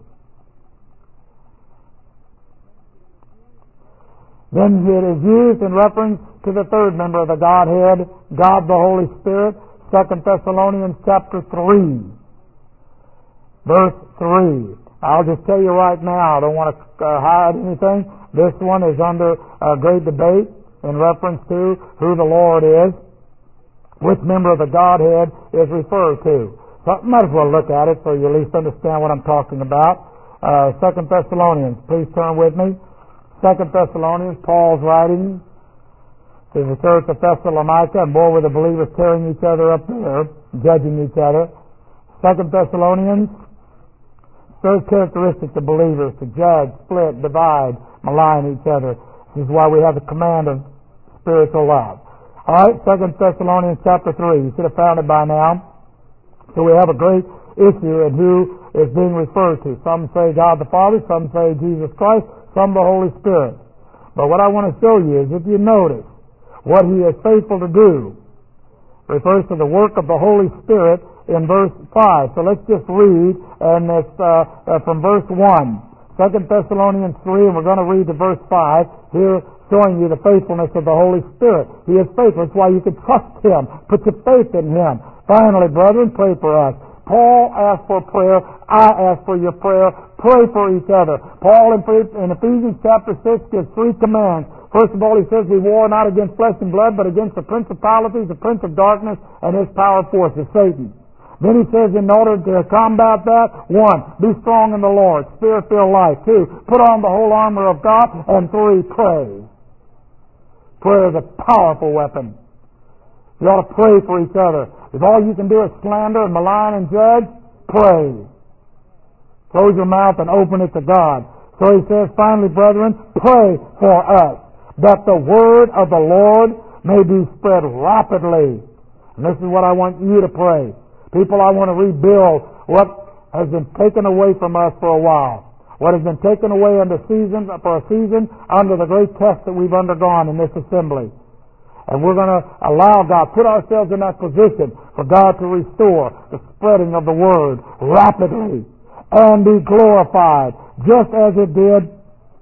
Then it is used in reference to the third member of the Godhead, God the Holy Spirit, 2 Thessalonians chapter 3, verse 3. I'll just tell you right now, I don't want to hide anything. This one is under great debate in reference to who the Lord is, which member of the Godhead is referred to. So I might as well look at it so you at least understand what I'm talking about. 2 Thessalonians, please turn with me. 2 Thessalonians, Paul's writing to the church of Thessalonica, and boy, were the believers tearing each other up there, judging each other. 2 Thessalonians, third characteristic of believers, to judge, split, divide, malign each other. This is why we have the command of spiritual love. All right, 2 Thessalonians chapter 3. You should have found it by now. So we have a great issue in who is being referred to. Some say God the Father, some say Jesus Christ, some the Holy Spirit. But what I want to show you is, if you notice, what He is faithful to do refers to the work of the Holy Spirit in verse 5. So let's just read, and it's from verse 1. 2 Thessalonians 3, and we're going to read to verse 5, here showing you the faithfulness of the Holy Spirit. He is faithful. That's why you can trust Him. Put your faith in Him. Finally, brethren, pray for us. Paul asked for prayer. I ask for your prayer. Pray for each other. Paul in Ephesians chapter 6 gives 3 commands. First of all, he says we war not against flesh and blood, but against the principalities, the prince of darkness, and his power forces, Satan. Then he says in order to combat that, 1, be strong in the Lord, Spirit-filled life. 2, put on the whole armor of God. And 3, pray. Prayer is a powerful weapon. You ought to pray for each other. If all you can do is slander and malign and judge, pray. Close your mouth and open it to God. So he says, finally, brethren, pray for us, that the word of the Lord may be spread rapidly. And this is what I want you to pray. People, I want to rebuild what has been taken away from us for a while. What has been taken away for a season under the great test that we've undergone in this assembly. And we're going to allow God, put ourselves in that position for God to restore the spreading of the Word rapidly and be glorified, just as it did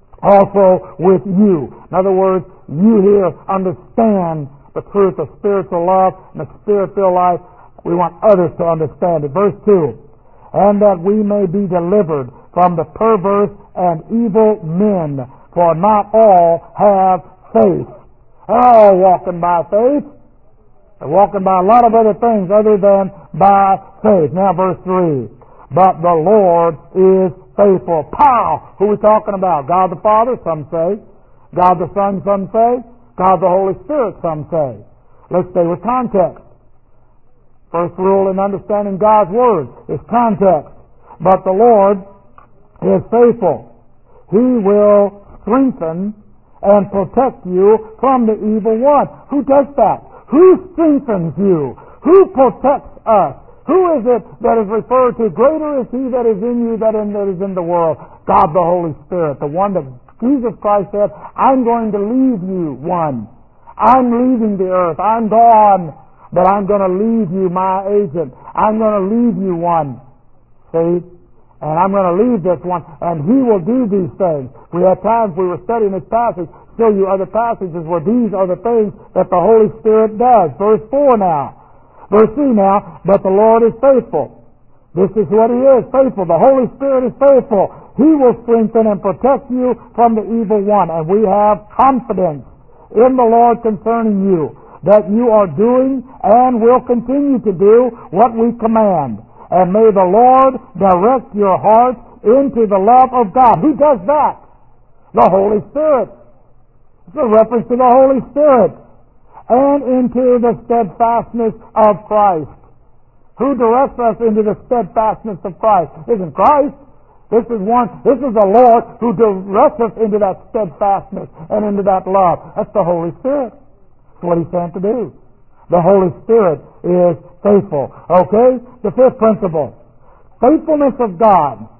also with you. In other words, you here understand the truth of spiritual love and the Spirit-filled life. We want others to understand it. Verse 2, and that we may be delivered from the perverse and evil men, for not all have faith. They're all walking by faith. They're walking by a lot of other things other than by faith. Now verse 3. But the Lord is faithful. Pow! Who are we talking about? God the Father, some say. God the Son, some say. God the Holy Spirit, some say. Let's stay with context. First rule in understanding God's Word is context. But the Lord is faithful. He will strengthen and protect you from the evil one. Who does that? Who strengthens you? Who protects us? Who is it that is referred to? Greater is He that is in you than that is in the world. God the Holy Spirit, the one that Jesus Christ said, I'm going to leave you one. I'm leaving the earth. I'm gone, but I'm going to leave you my agent. I'm going to leave you one. See? And I'm going to leave this one, and He will do these things. We had times we were studying this passage, show you other passages where these are the things that the Holy Spirit does. Verse 4 now. Verse 3 now, but the Lord is faithful. This is what He is, faithful. The Holy Spirit is faithful. He will strengthen and protect you from the evil one. And we have confidence in the Lord concerning you, that you are doing and will continue to do what we command. And may the Lord direct your heart into the love of God. Who does that? The Holy Spirit. It's a reference to the Holy Spirit. And into the steadfastness of Christ. Who directs us into the steadfastness of Christ? Isn't Christ? This is the Lord who directs us into that steadfastness and into that love. That's the Holy Spirit. That's what He's sent to do. The Holy Spirit is faithful. Okay? The fifth principle. Faithfulness of God.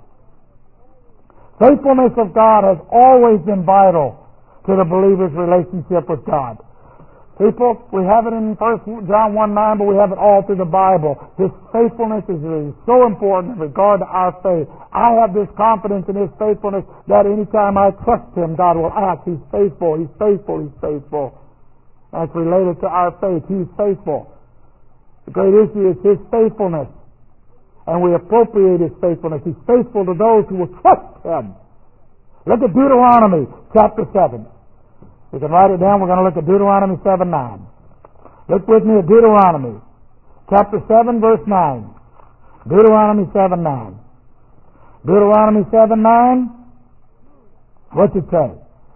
Faithfulness of God has always been vital to the believer's relationship with God. People, we have it in 1 John 1:9, but we have it all through the Bible. His faithfulness is so important in regard to our faith. I have this confidence in His faithfulness that anytime I trust Him, God will act. He's faithful, He's faithful, He's faithful. That's related to our faith. He's faithful. The great issue is His faithfulness. And we appropriate His faithfulness. He's faithful to those who will trust Him. Look at Deuteronomy chapter 7. You can write it down. We're going to look at Deuteronomy 7:9. Look with me at Deuteronomy chapter 7, verse 9. Deuteronomy 7:9. Deuteronomy 7:9. What's it say?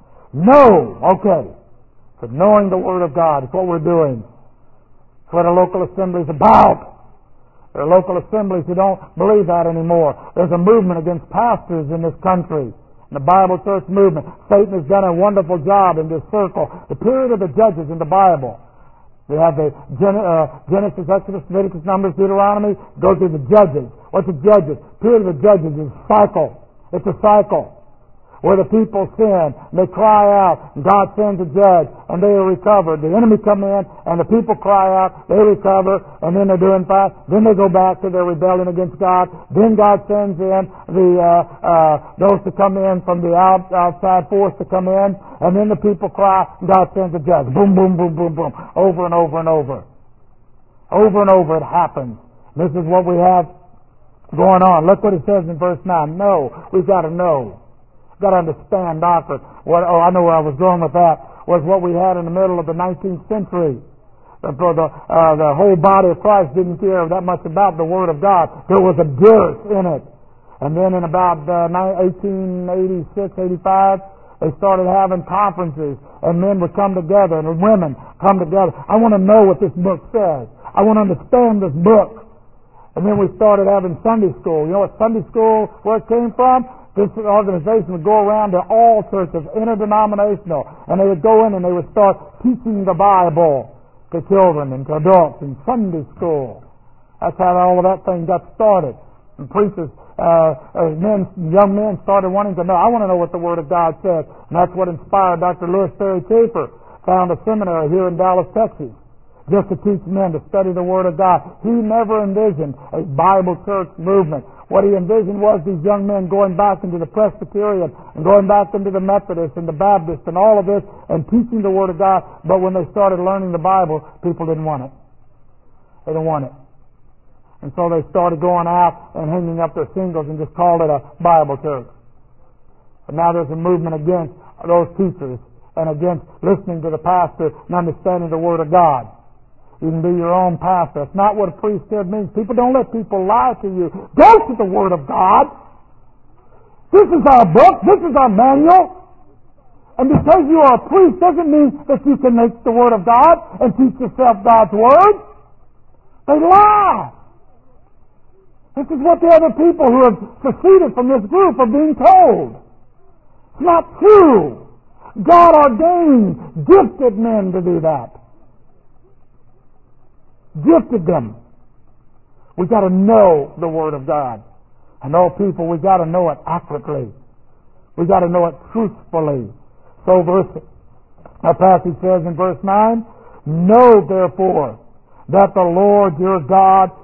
Know. Okay. But knowing the Word of God is what we're doing. It's what a local assembly is about. There are local assemblies who don't believe that anymore. There's a movement against pastors in this country. In the Bible church movement. Satan has done a wonderful job in this circle. The period of the judges in the Bible. We have the Genesis, Exodus, Leviticus, Numbers, Deuteronomy. Go through the judges. What's the judges? Period of the judges is a cycle. It's a cycle. Where the people sin, and they cry out, and God sends a judge, and they are recovered. The enemy come in, and the people cry out, they recover, and then they're doing fine. Then they go back to their rebellion against God. Then God sends in those to come in from the outside force to come in, and then the people cry, and God sends a judge. Boom, boom, boom, boom, boom. Over and over and over. Over and over it happens. This is what we have going on. Look what it says in verse 9. Know. We've got to know. Got to understand doctrine. I know where I was going with that. Was what we had in the middle of the 19th century. The whole body of Christ didn't care that much about the Word of God. There was a dearth in it. And then in about 1886, 85, they started having conferences, and men would come together, and women come together. I want to know what this book says. I want to understand this book. And then we started having Sunday school. You know what Sunday school, where it came from? This organization would go around to all churches, interdenominational, and they would go in and they would start teaching the Bible to children and to adults in Sunday school. That's how all of that thing got started. And preachers, young men started wanting to know, I want to know what the Word of God says. And that's what inspired Dr. Lewis Perry Chafer, found a seminary here in Dallas, Texas, just to teach men to study the Word of God. He never envisioned a Bible church movement. What he envisioned was these young men going back into the Presbyterian and going back into the Methodist and the Baptist and all of this and teaching the Word of God. But when they started learning the Bible, people didn't want it. They didn't want it. And so they started going out and hanging up their singles and just called it a Bible church. But now there's a movement against those teachers and against listening to the pastor and understanding the Word of God. You can be your own pastor. That's not what a priesthood means. People, don't let people lie to you. Go to the Word of God. This is our book. This is our manual. And because you are a priest doesn't mean that you can make the Word of God and teach yourself God's Word. They lie. This is what the other people who have seceded from this group are being told. It's not true. God ordained, gifted men to do that. Gifted them. We got to know the Word of God. And all people, we got to know it accurately. We got to know it truthfully. So our passage says in verse 9, know therefore that the Lord your God,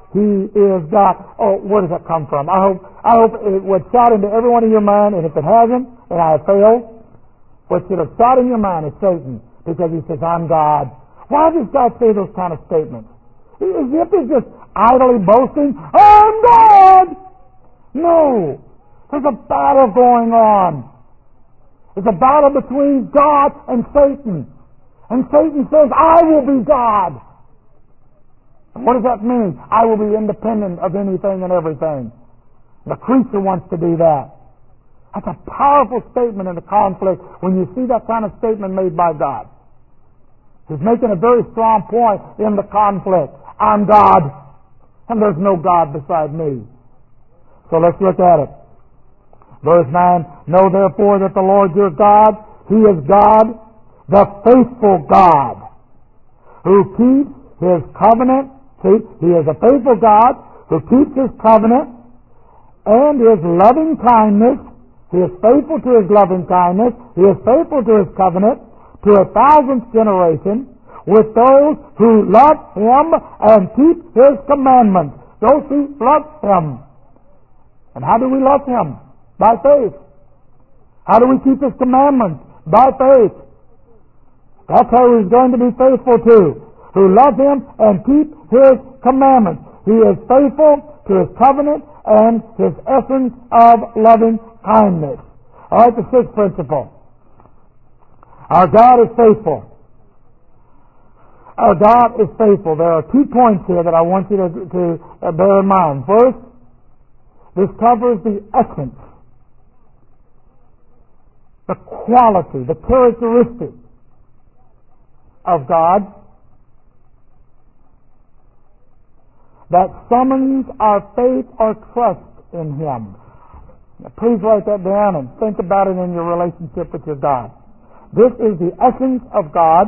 He is God. Oh, where does that come from? I hope it would shot into every one of your mind, and if it hasn't, and I have failed, what should have shot in your mind is Satan, because he says, I'm God. Why does God say those kind of statements? As if he's just idly boasting, I'm God! No. There's a battle going on. It's a battle between God and Satan. And Satan says, I will be God. And what does that mean? I will be independent of anything and everything. The creature wants to do that. That's a powerful statement in the conflict when you see that kind of statement made by God. He's making a very strong point in the conflict. I'm God, and there's no God beside me. So let's look at it. Verse 9, know therefore that the Lord your God, He is God, the faithful God, who keeps His covenant. See, He is a faithful God who keeps His covenant and His loving kindness. He is faithful to His loving kindness. He is faithful to His covenant to 1,000th generation with those who love Him and keep His commandments. Those who love Him. And how do we love Him? By faith. How do we keep His commandments? By faith. That's how He's going to be faithful to. Who love Him and keep His commandments. He is faithful to His covenant and His essence of loving kindness. All right, the sixth principle. Our God is faithful. Our God is faithful. There are 2 points here that I want you to bear in mind. First, this covers the essence, the quality, the characteristic of God that summons our faith or trust in Him. Now, please write that down and think about it in your relationship with your God. This is the essence of God.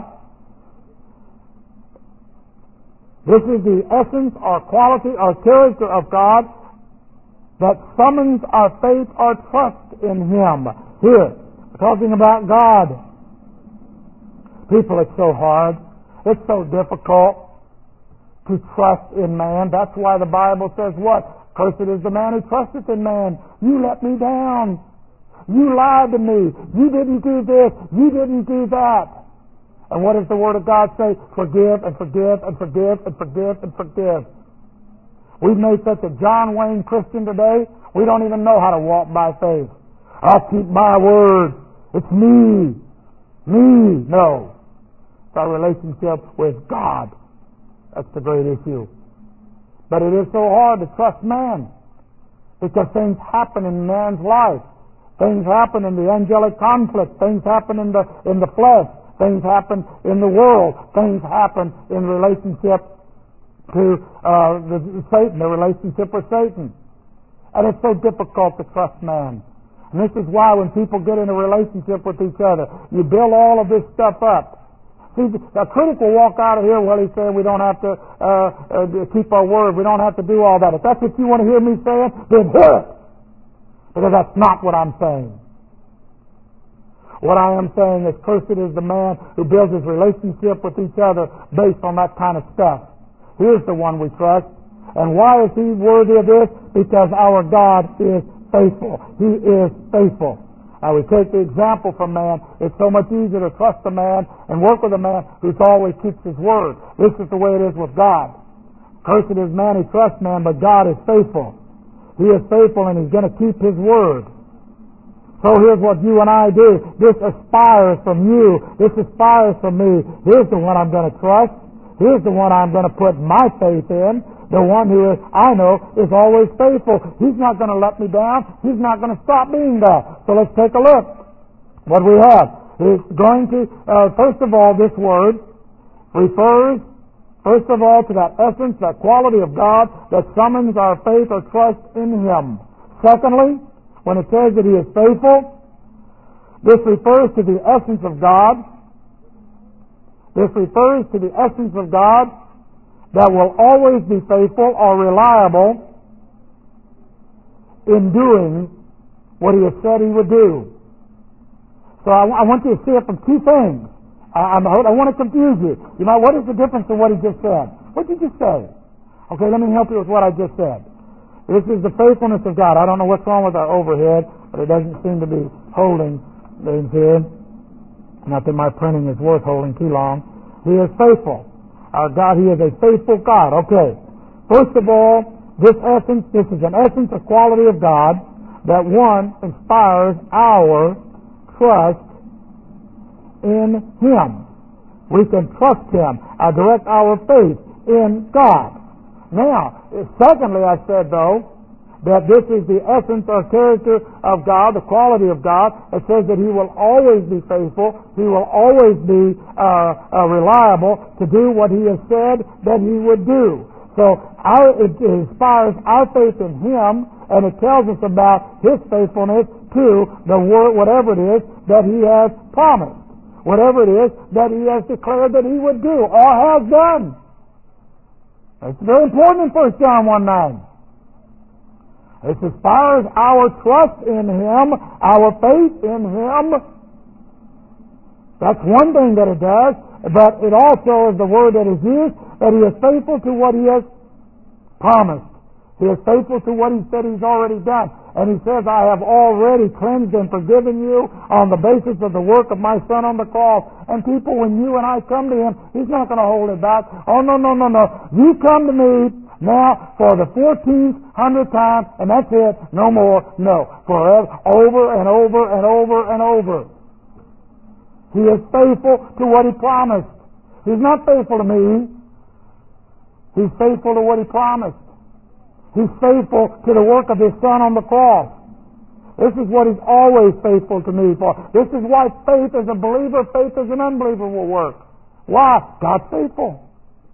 This is the essence or quality or character of God that summons our faith or trust in Him. Here, talking about God. People, it's so hard. It's so difficult to trust in man. That's why the Bible says what? Cursed is the man who trusteth in man. You let me down. You lied to me. You didn't do this. You didn't do that. And what does the Word of God say? Forgive and forgive and forgive and forgive and forgive. We've made such a John Wayne Christian today, we don't even know how to walk by faith. I'll keep my word. It's me. Me. No. It's our relationship with God. That's the great issue. But it is so hard to trust man because things happen in man's life. Things happen in the angelic conflict. Things happen in the flesh. Things happen in the world. Things happen in relationship to Satan, the relationship with Satan. And it's so difficult to trust man. And this is why when people get in a relationship with each other, you build all of this stuff up. See, a critic will walk out of here, well, he's saying we don't have to keep our word. We don't have to do all that. If that's what you want to hear me saying, then hear it. Because that's not what I'm saying. What I am saying is cursed is the man who builds his relationship with each other based on that kind of stuff. Here's the one we trust. And why is he worthy of this? Because our God is faithful. He is faithful. Now we take the example from man. It's so much easier to trust a man and work with a man who always keeps his word. This is the way it is with God. Cursed is man who trusts man, but God is faithful. He is faithful and He's going to keep His word. So here's what you and I do. This aspires from you. This aspires from me. Here's the one I'm going to trust. Here's the one I'm going to put my faith in. The one who I know is always faithful. He's not going to let me down. He's not going to stop being that. So let's take a look. What we have is going to, first of all, this word refers, first of all, to that essence, that quality of God that summons our faith or trust in Him. Secondly, when it says that He is faithful, this refers to the essence of God. This refers to the essence of God that will always be faithful or reliable in doing what He has said He would do. So I want you to see it from 2 things. I want to confuse you. You know, what is the difference in what He just said? What did you just say? Okay, let me help you with what I just said. This is the faithfulness of God. I don't know what's wrong with our overhead, but it doesn't seem to be holding things here. Not that my printing is worth holding too long. He is faithful. Our God, He is a faithful God. Okay. First of all, this is an essence, a quality of God that one inspires our trust in Him. We can trust Him, direct our faith in God. Now, secondly, I said though, that this is the essence or character of God, the quality of God. It says that He will always be faithful. He will always be reliable to do what He has said that He would do. So it inspires our faith in Him, and it tells us about His faithfulness to the word, whatever it is that He has promised, whatever it is that He has declared that He would do or has done. It's very important in 1 John 1:9. It inspires our trust in Him, our faith in Him. That's one thing that it does, but it also is the word that is used, that He is faithful to what He has promised. He is faithful to what He said He's already done. And He says, I have already cleansed and forgiven you on the basis of the work of my Son on the cross. And people, when you and I come to Him, He's not going to hold it back. Oh, no. You come to me now for the 1400th time, and that's it. No more. No. Forever. Over and over and over and over. He is faithful to what He promised. He's not faithful to me. He's faithful to what He promised. He's faithful to the work of His Son on the cross. This is what He's always faithful to me for. This is why faith as a believer, faith as an unbeliever will work. Why? God's faithful.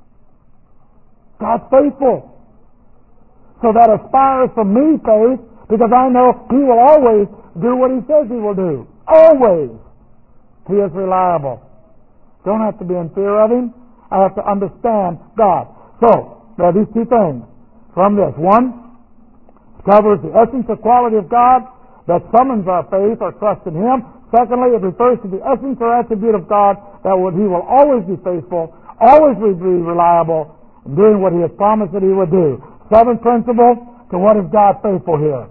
God's faithful. So that aspires for me faith, because I know He will always do what He says He will do. Always. He is reliable. Don't have to be in fear of Him. I have to understand God. So, there are these two things from this. One, covers the essence or quality of God that summons our faith or trust in Him. Secondly, it refers to the essence or attribute of God that He will always be faithful, always be reliable, in doing what He has promised that He would do. Seventh principle, to what is God faithful here?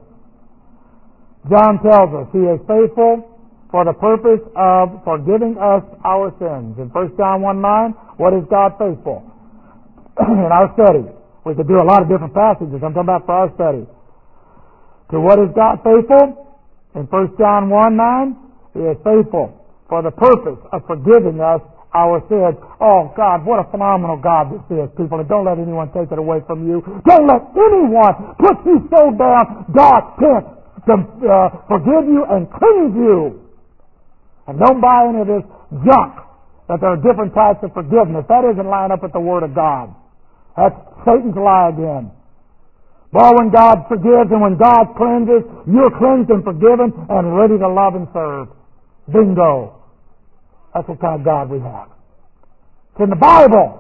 John tells us He is faithful for the purpose of forgiving us our sins. In 1 John 1:9, what is God faithful? In our study, we could do a lot of different passages. I'm talking about for our study. To what is God faithful? In 1 John 1:9, He is faithful for the purpose of forgiving us our sins. Oh, God, what a phenomenal God this is, people. And don't let anyone take it away from you. Don't let anyone put you so down God can't forgive you and cleanse you. And don't buy any of this junk that there are different types of forgiveness. That isn't lined up with the Word of God. That's Satan's lie again. Boy, when God forgives and when God cleanses, you're cleansed and forgiven and ready to love and serve. Bingo. That's what kind of God we have. It's in the Bible.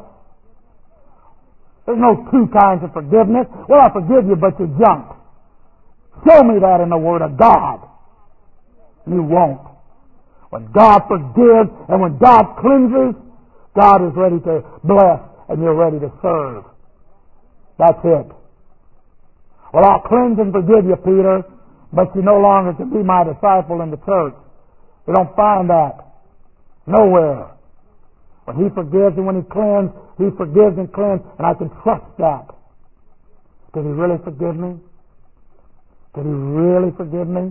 There's no two kinds of forgiveness. Well, I forgive you, but you're junk. Show me that in the Word of God. You won't. When God forgives and when God cleanses, God is ready to bless and you're ready to serve. That's it. Well, I'll cleanse and forgive you, Peter, but you no longer can be my disciple in the church. You don't find that nowhere. When He forgives and when He cleanses, He forgives and cleanses, and I can trust that. Did He really forgive me? Did He really forgive me?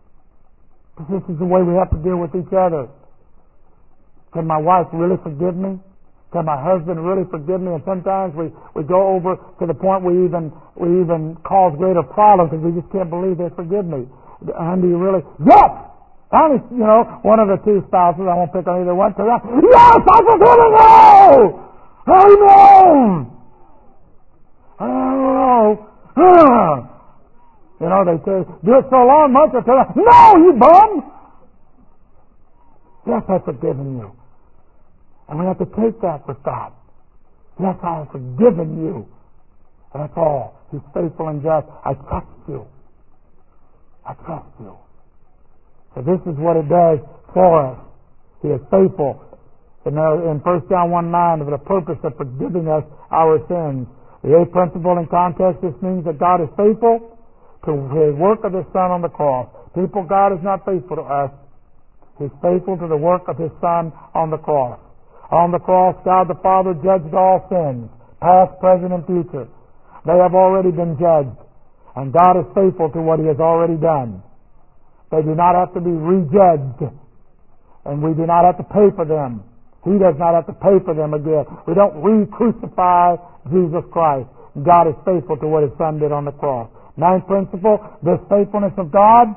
This is the way we have to deal with each other. Can my wife really forgive me? Can my husband really forgive me? And sometimes we go over to the point we even cause greater problems because we just can't believe they forgive me. And do you really? Yes! Finally, one of the two spouses, I won't pick on either one, yes, I forgive you! Amen! Oh, they say, do it so long, months or two. No, you bum! Yes, I've forgiven you. And we have to take that with God. Yes, I have forgiven you. And that's all. He's faithful and just. I trust you. I trust you. So this is what it does for us. He is faithful. In 1 John 1:9, for the purpose of forgiving us our sins. The eighth principle in context, this means that God is faithful to His work of His Son on the cross. People, God is not faithful to us. He's faithful to the work of His Son on the cross. On the cross, God the Father judged all sins, past, present, and future. They have already been judged, and God is faithful to what He has already done. They do not have to be rejudged, and we do not have to pay for them. He does not have to pay for them again. We don't re-crucify Jesus Christ. God is faithful to what His Son did on the cross. Ninth principle, this faithfulness of God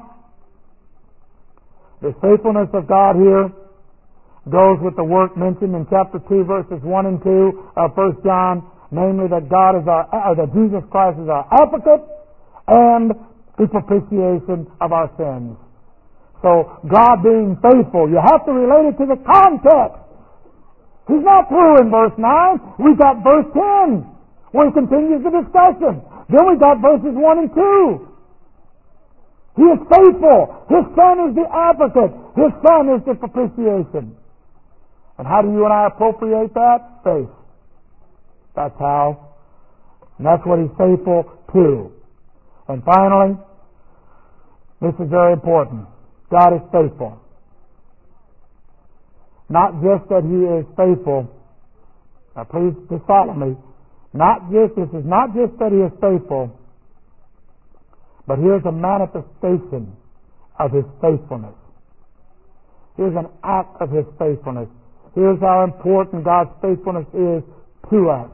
here goes with the work mentioned in chapter 2, verses 1 and 2 of 1 John, namely that that Jesus Christ is our advocate and the propitiation of our sins. So, God being faithful, you have to relate it to the context. He's not through in verse 9. We got verse 10, where He continues the discussion. Then we got verses 1 and 2. He is faithful. His Son is the advocate. His Son is the propitiation. And how do you and I appropriate that? Faith. That's how. And that's what He's faithful to. And finally, this is very important. God is faithful. Not just that He is faithful. Now please just follow me. This is not just that He is faithful, but here's a manifestation of His faithfulness. Here's an act of His faithfulness. Here's how important God's faithfulness is to us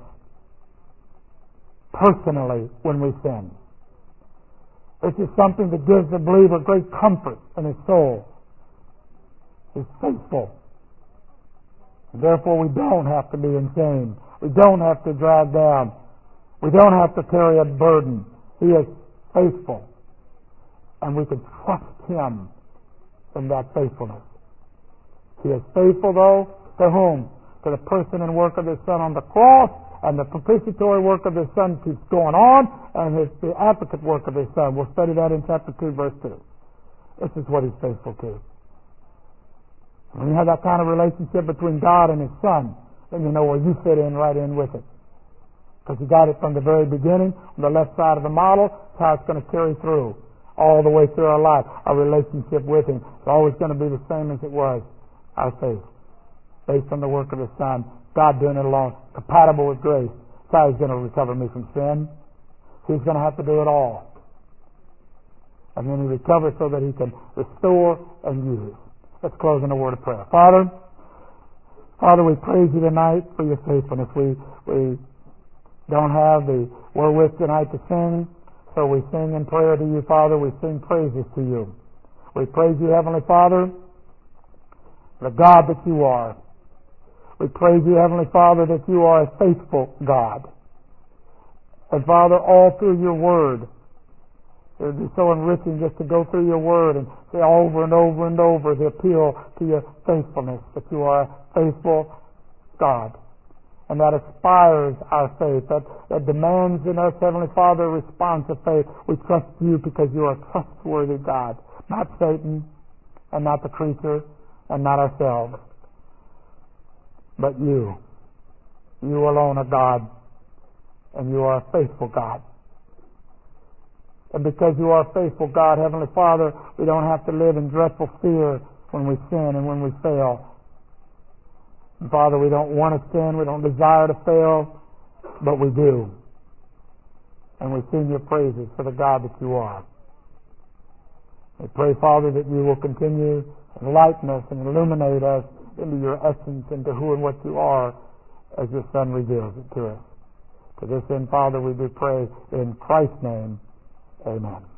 personally when we sin. This is something that gives the believer great comfort in his soul. He's faithful. Therefore, we don't have to be in shame. We don't have to drag down. We don't have to carry a burden. He is faithful. And we can trust Him in that faithfulness. He is faithful, though, to whom? To the person and work of His Son on the cross, and the propitiatory work of His Son keeps going on, and the advocate work of His Son. We'll study that in chapter 2, verse 2. This is what He's faithful to. When you have that kind of relationship between God and His Son, then you know where you fit in right in with it. Because you got it from the very beginning, on the left side of the model. That's how it's going to carry through, all the way through our life. Our relationship with Him is always going to be the same as it was. Our faith, based on the work of His Son, God doing it alone, compatible with grace. That's how He's going to recover me from sin. He's going to have to do it all. And then He recovers so that He can restore and use. Let's close in a word of prayer. Father, we praise You tonight for Your faithfulness. We don't have the wherewith tonight to sing, so we sing in prayer to You, Father. We sing praises to You. We praise You, Heavenly Father, the God that You are. We praise You, Heavenly Father, that You are a faithful God. And Father, all through Your Word, it would be so enriching just to go through Your Word and say over and over and over the appeal to Your faithfulness, that You are a faithful God. And that inspires our faith, that demands in us, Heavenly Father, a response of faith. We trust You because You are a trustworthy God, not Satan, and not the creature, and not ourselves, but You. You alone are God, and You are a faithful God. And because You are a faithful God, Heavenly Father, we don't have to live in dreadful fear when we sin and when we fail. And Father, we don't want to sin, we don't desire to fail, but we do. And we sing Your praises for the God that You are. We pray, Father, that You will continue to enlighten us and illuminate us into Your essence, into who and what You are, as Your Son reveals it to us. To this end, Father, we do pray in Christ's name. Amen.